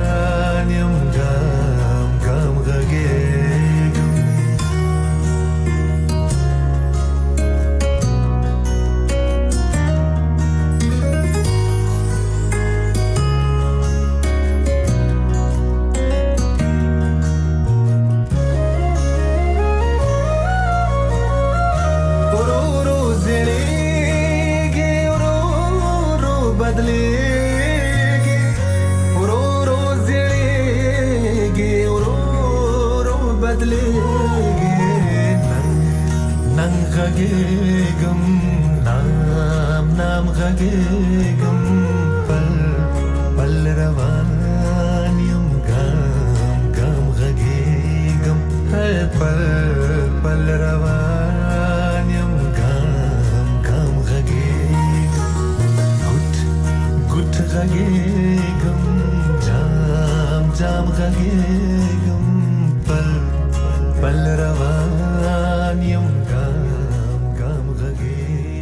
غږېږم نام نام غږېږم پل پل روان یم ګام ګام غږېږم پل پل روان یم ګام ګام غږېږم ګوټ ګوټ غږېږم جام جام غږېږم